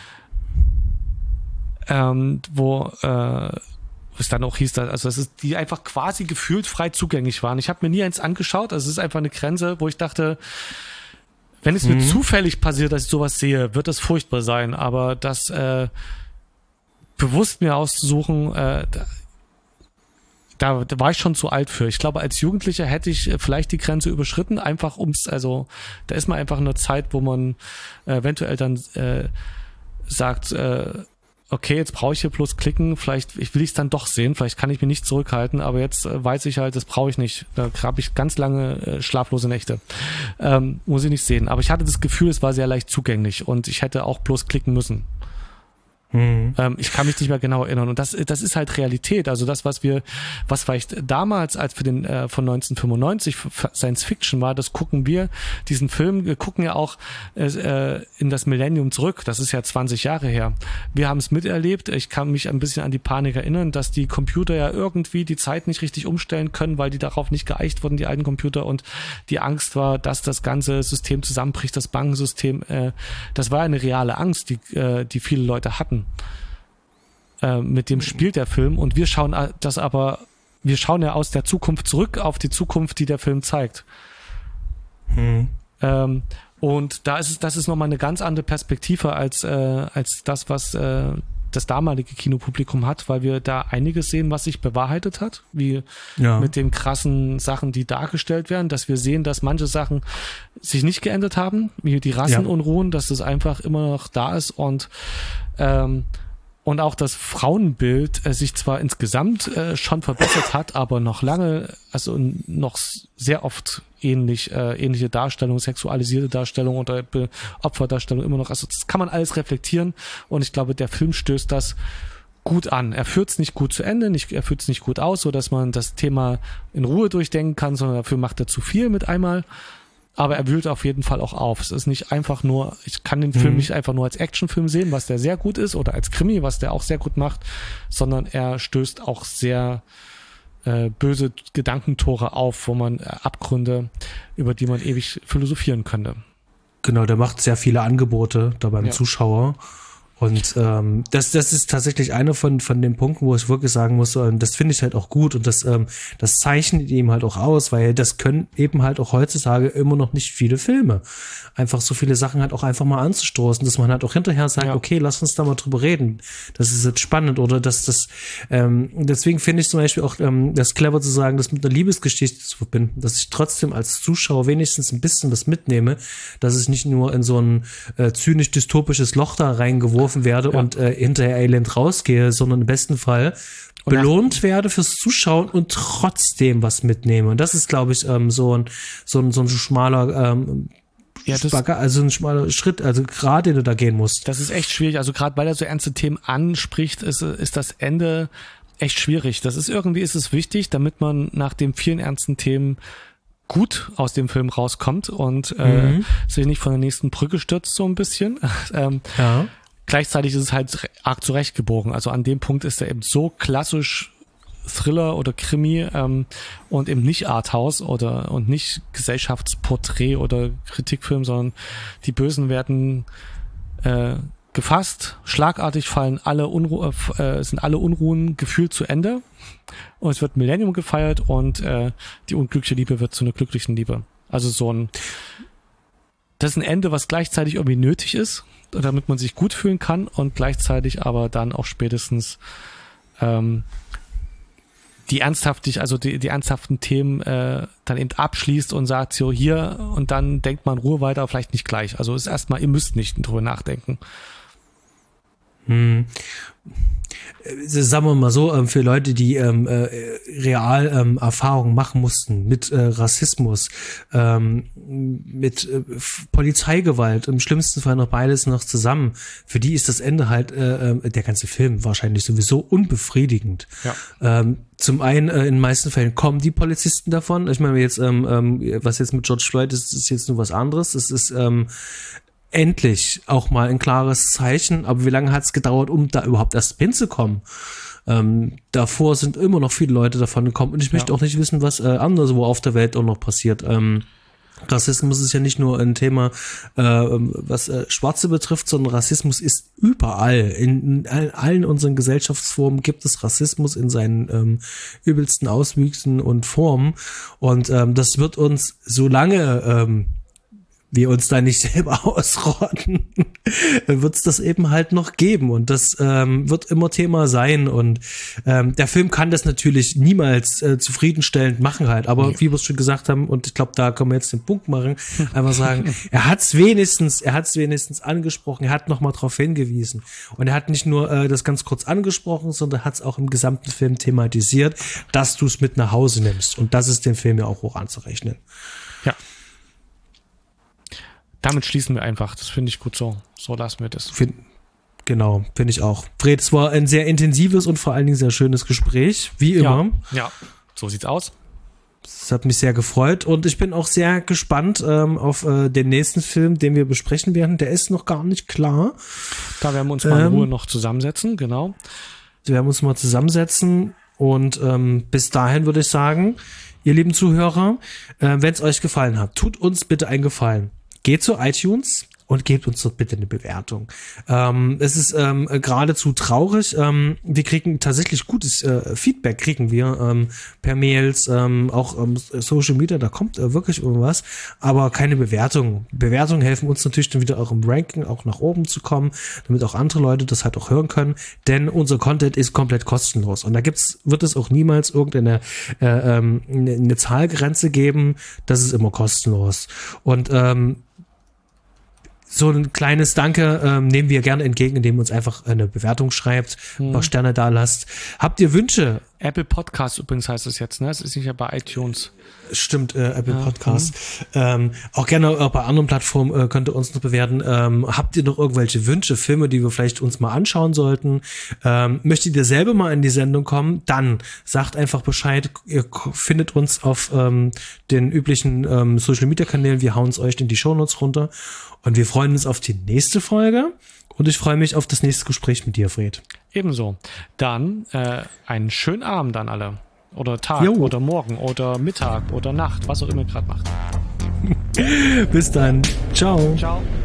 wo es dann auch hieß, also es ist, die einfach quasi gefühlt frei zugänglich waren. Ich habe mir nie eins angeschaut, also es ist einfach eine Grenze, wo ich dachte, wenn es mir zufällig passiert, dass ich sowas sehe, wird das furchtbar sein, aber das bewusst mir auszusuchen, da war ich schon zu alt für. Ich glaube, als Jugendlicher hätte ich vielleicht die Grenze überschritten, einfach da ist man einfach in einer Zeit, wo man eventuell dann sagt, okay, jetzt brauche ich hier bloß klicken, ich will es dann doch sehen, vielleicht kann ich mich nicht zurückhalten, aber jetzt weiß ich halt, das brauche ich nicht. Da habe ich ganz lange schlaflose Nächte. Muss ich nicht sehen. Aber ich hatte das Gefühl, es war sehr leicht zugänglich und ich hätte auch bloß klicken müssen. Ich kann mich nicht mehr genau erinnern und das ist halt Realität, also das, was vielleicht damals als für den von 1995 Science Fiction war, das gucken wir, diesen Film, wir gucken ja auch in das Millennium zurück, das ist ja 20 Jahre her. Wir haben es miterlebt, ich kann mich ein bisschen an die Panik erinnern, dass die Computer ja irgendwie die Zeit nicht richtig umstellen können, weil die darauf nicht geeicht wurden, die alten Computer, und die Angst war, dass das ganze System zusammenbricht, das Bankensystem, das war eine reale Angst, die viele Leute hatten. Mit dem spielt der Film und wir schauen ja aus der Zukunft zurück auf die Zukunft, die der Film zeigt. Und das ist nochmal eine ganz andere Perspektive als das, was das damalige Kinopublikum hat, weil wir da einiges sehen, was sich bewahrheitet hat, wie mit den krassen Sachen, die dargestellt werden, dass wir sehen, dass manche Sachen sich nicht geändert haben, wie die Rassenunruhen, dass es einfach immer noch da ist und auch das Frauenbild sich zwar insgesamt schon verbessert hat, aber noch lange, also noch sehr oft ähnliche Darstellung, sexualisierte Darstellung oder Opferdarstellung immer noch, also das kann man alles reflektieren und ich glaube, der Film stößt das gut an. Er führt es nicht gut zu Ende, er führt es nicht gut aus, so dass man das Thema in Ruhe durchdenken kann, sondern dafür macht er zu viel mit einmal. Aber er wühlt auf jeden Fall auch auf. Es ist nicht einfach nur, ich kann den Film nicht einfach nur als Actionfilm sehen, was der sehr gut ist, oder als Krimi, was der auch sehr gut macht, sondern er stößt auch sehr böse Gedankentore auf, wo man Abgründe, über die man ewig philosophieren könnte. Genau, der macht sehr viele Angebote da beim Zuschauer. Und das ist tatsächlich einer von den Punkten, wo ich wirklich sagen muss, das finde ich halt auch gut und das zeichnet ihm halt auch aus, weil das können eben halt auch heutzutage immer noch nicht viele Filme. Einfach so viele Sachen halt auch einfach mal anzustoßen, dass man halt auch hinterher sagt, okay, lass uns da mal drüber reden. Das ist jetzt spannend oder deswegen finde ich zum Beispiel auch das clever zu sagen, das mit einer Liebesgeschichte zu verbinden, dass ich trotzdem als Zuschauer wenigstens ein bisschen was mitnehme, dass ich nicht nur in so ein zynisch-dystopisches Loch da reingeworfen werde und hinterher elend rausgehe, sondern im besten Fall belohnt werde fürs Zuschauen und trotzdem was mitnehme. Und das ist, glaube ich, so ein schmaler also ein schmaler Schritt, also gerade den du da gehen musst. Das ist echt schwierig, also gerade weil er so ernste Themen anspricht, ist das Ende echt schwierig. Irgendwie ist es wichtig, damit man nach den vielen ernsten Themen gut aus dem Film rauskommt und sich nicht von der nächsten Brücke stürzt so ein bisschen. Gleichzeitig ist es halt arg zurechtgebogen. Also an dem Punkt ist er eben so klassisch Thriller oder Krimi und eben nicht Arthouse und nicht Gesellschaftsporträt oder Kritikfilm, sondern die Bösen werden gefasst, schlagartig sind alle Unruhen gefühlt zu Ende und es wird Millennium gefeiert und die unglückliche Liebe wird zu einer glücklichen Liebe. Also das ist ein Ende, was gleichzeitig irgendwie nötig ist, damit man sich gut fühlen kann und gleichzeitig aber dann auch spätestens die ernsthaften Themen dann eben abschließt und sagt, so hier, und dann denkt man Ruhe weiter, aber vielleicht nicht gleich. Also ist erstmal, ihr müsst nicht drüber nachdenken. Sagen wir mal so, für Leute, die real Erfahrungen machen mussten mit Rassismus, mit Polizeigewalt, im schlimmsten Fall noch beides noch zusammen, für die ist das Ende halt, der ganze Film wahrscheinlich sowieso unbefriedigend. Ja. Zum einen, in den meisten Fällen kommen die Polizisten davon. Ich meine, jetzt, was jetzt mit George Floyd ist, ist jetzt nur was anderes. Es ist endlich auch mal ein klares Zeichen, aber wie lange hat es gedauert, um da überhaupt erst hinzukommen? Davor sind immer noch viele Leute davon gekommen und ich möchte auch nicht wissen, was anderswo auf der Welt auch noch passiert. Rassismus ist ja nicht nur ein Thema, was Schwarze betrifft, sondern Rassismus ist überall. In allen unseren Gesellschaftsformen gibt es Rassismus in seinen übelsten Auswüchsen und Formen und das wird uns, solange wir uns da nicht selber ausrotten, wird es das eben halt noch geben und das wird immer Thema sein und der Film kann das natürlich niemals zufriedenstellend machen halt, aber wie wir es schon gesagt haben und ich glaube, da können wir jetzt den Punkt machen, einfach sagen, er hat es wenigstens angesprochen, er hat nochmal drauf hingewiesen und er hat nicht nur das ganz kurz angesprochen, sondern hat es auch im gesamten Film thematisiert, dass du es mit nach Hause nimmst und das ist dem Film ja auch hoch anzurechnen. Ja. Damit schließen wir einfach. Das finde ich gut so. So lassen wir das. Finde ich auch. Fred, es war ein sehr intensives und vor allen Dingen sehr schönes Gespräch, wie immer. Ja, so sieht's aus. Das hat mich sehr gefreut und ich bin auch sehr gespannt auf den nächsten Film, den wir besprechen werden. Der ist noch gar nicht klar. Da werden wir uns mal in Ruhe noch zusammensetzen, genau. Wir werden uns mal zusammensetzen und bis dahin würde ich sagen, ihr lieben Zuhörer, wenn es euch gefallen hat, tut uns bitte einen Gefallen. Geht zu iTunes und gebt uns dort bitte eine Bewertung. Es ist geradezu traurig. Wir kriegen tatsächlich gutes Feedback, kriegen wir per Mails, auch Social Media, da kommt wirklich irgendwas, aber keine Bewertung. Bewertungen helfen uns natürlich dann wieder auch im Ranking auch nach oben zu kommen, damit auch andere Leute das halt auch hören können, denn unser Content ist komplett kostenlos und da wird es auch niemals irgendeine eine Zahlgrenze geben, das ist immer kostenlos. Und so ein kleines Danke nehmen wir gerne entgegen, indem ihr uns einfach eine Bewertung schreibt, ein paar Sterne da lasst. Habt ihr Wünsche? Apple Podcast übrigens heißt es jetzt, ne? Es ist nicht ja bei iTunes. Stimmt, Apple Podcast. Auch gerne auch bei anderen Plattformen könnt ihr uns noch bewerten. Habt ihr noch irgendwelche Wünsche, Filme, die wir vielleicht uns mal anschauen sollten? Möchtet ihr selber mal in die Sendung kommen? Dann sagt einfach Bescheid. Ihr findet uns auf den üblichen Social-Media-Kanälen. Wir hauen es euch in die Shownotes runter. Und wir freuen uns auf die nächste Folge. Und ich freue mich auf das nächste Gespräch mit dir, Fred. Ebenso. Dann einen schönen Abend an alle. Oder Tag oder Morgen oder Mittag oder Nacht, was auch immer ihr gerade macht. Bis dann. Ciao. Ciao.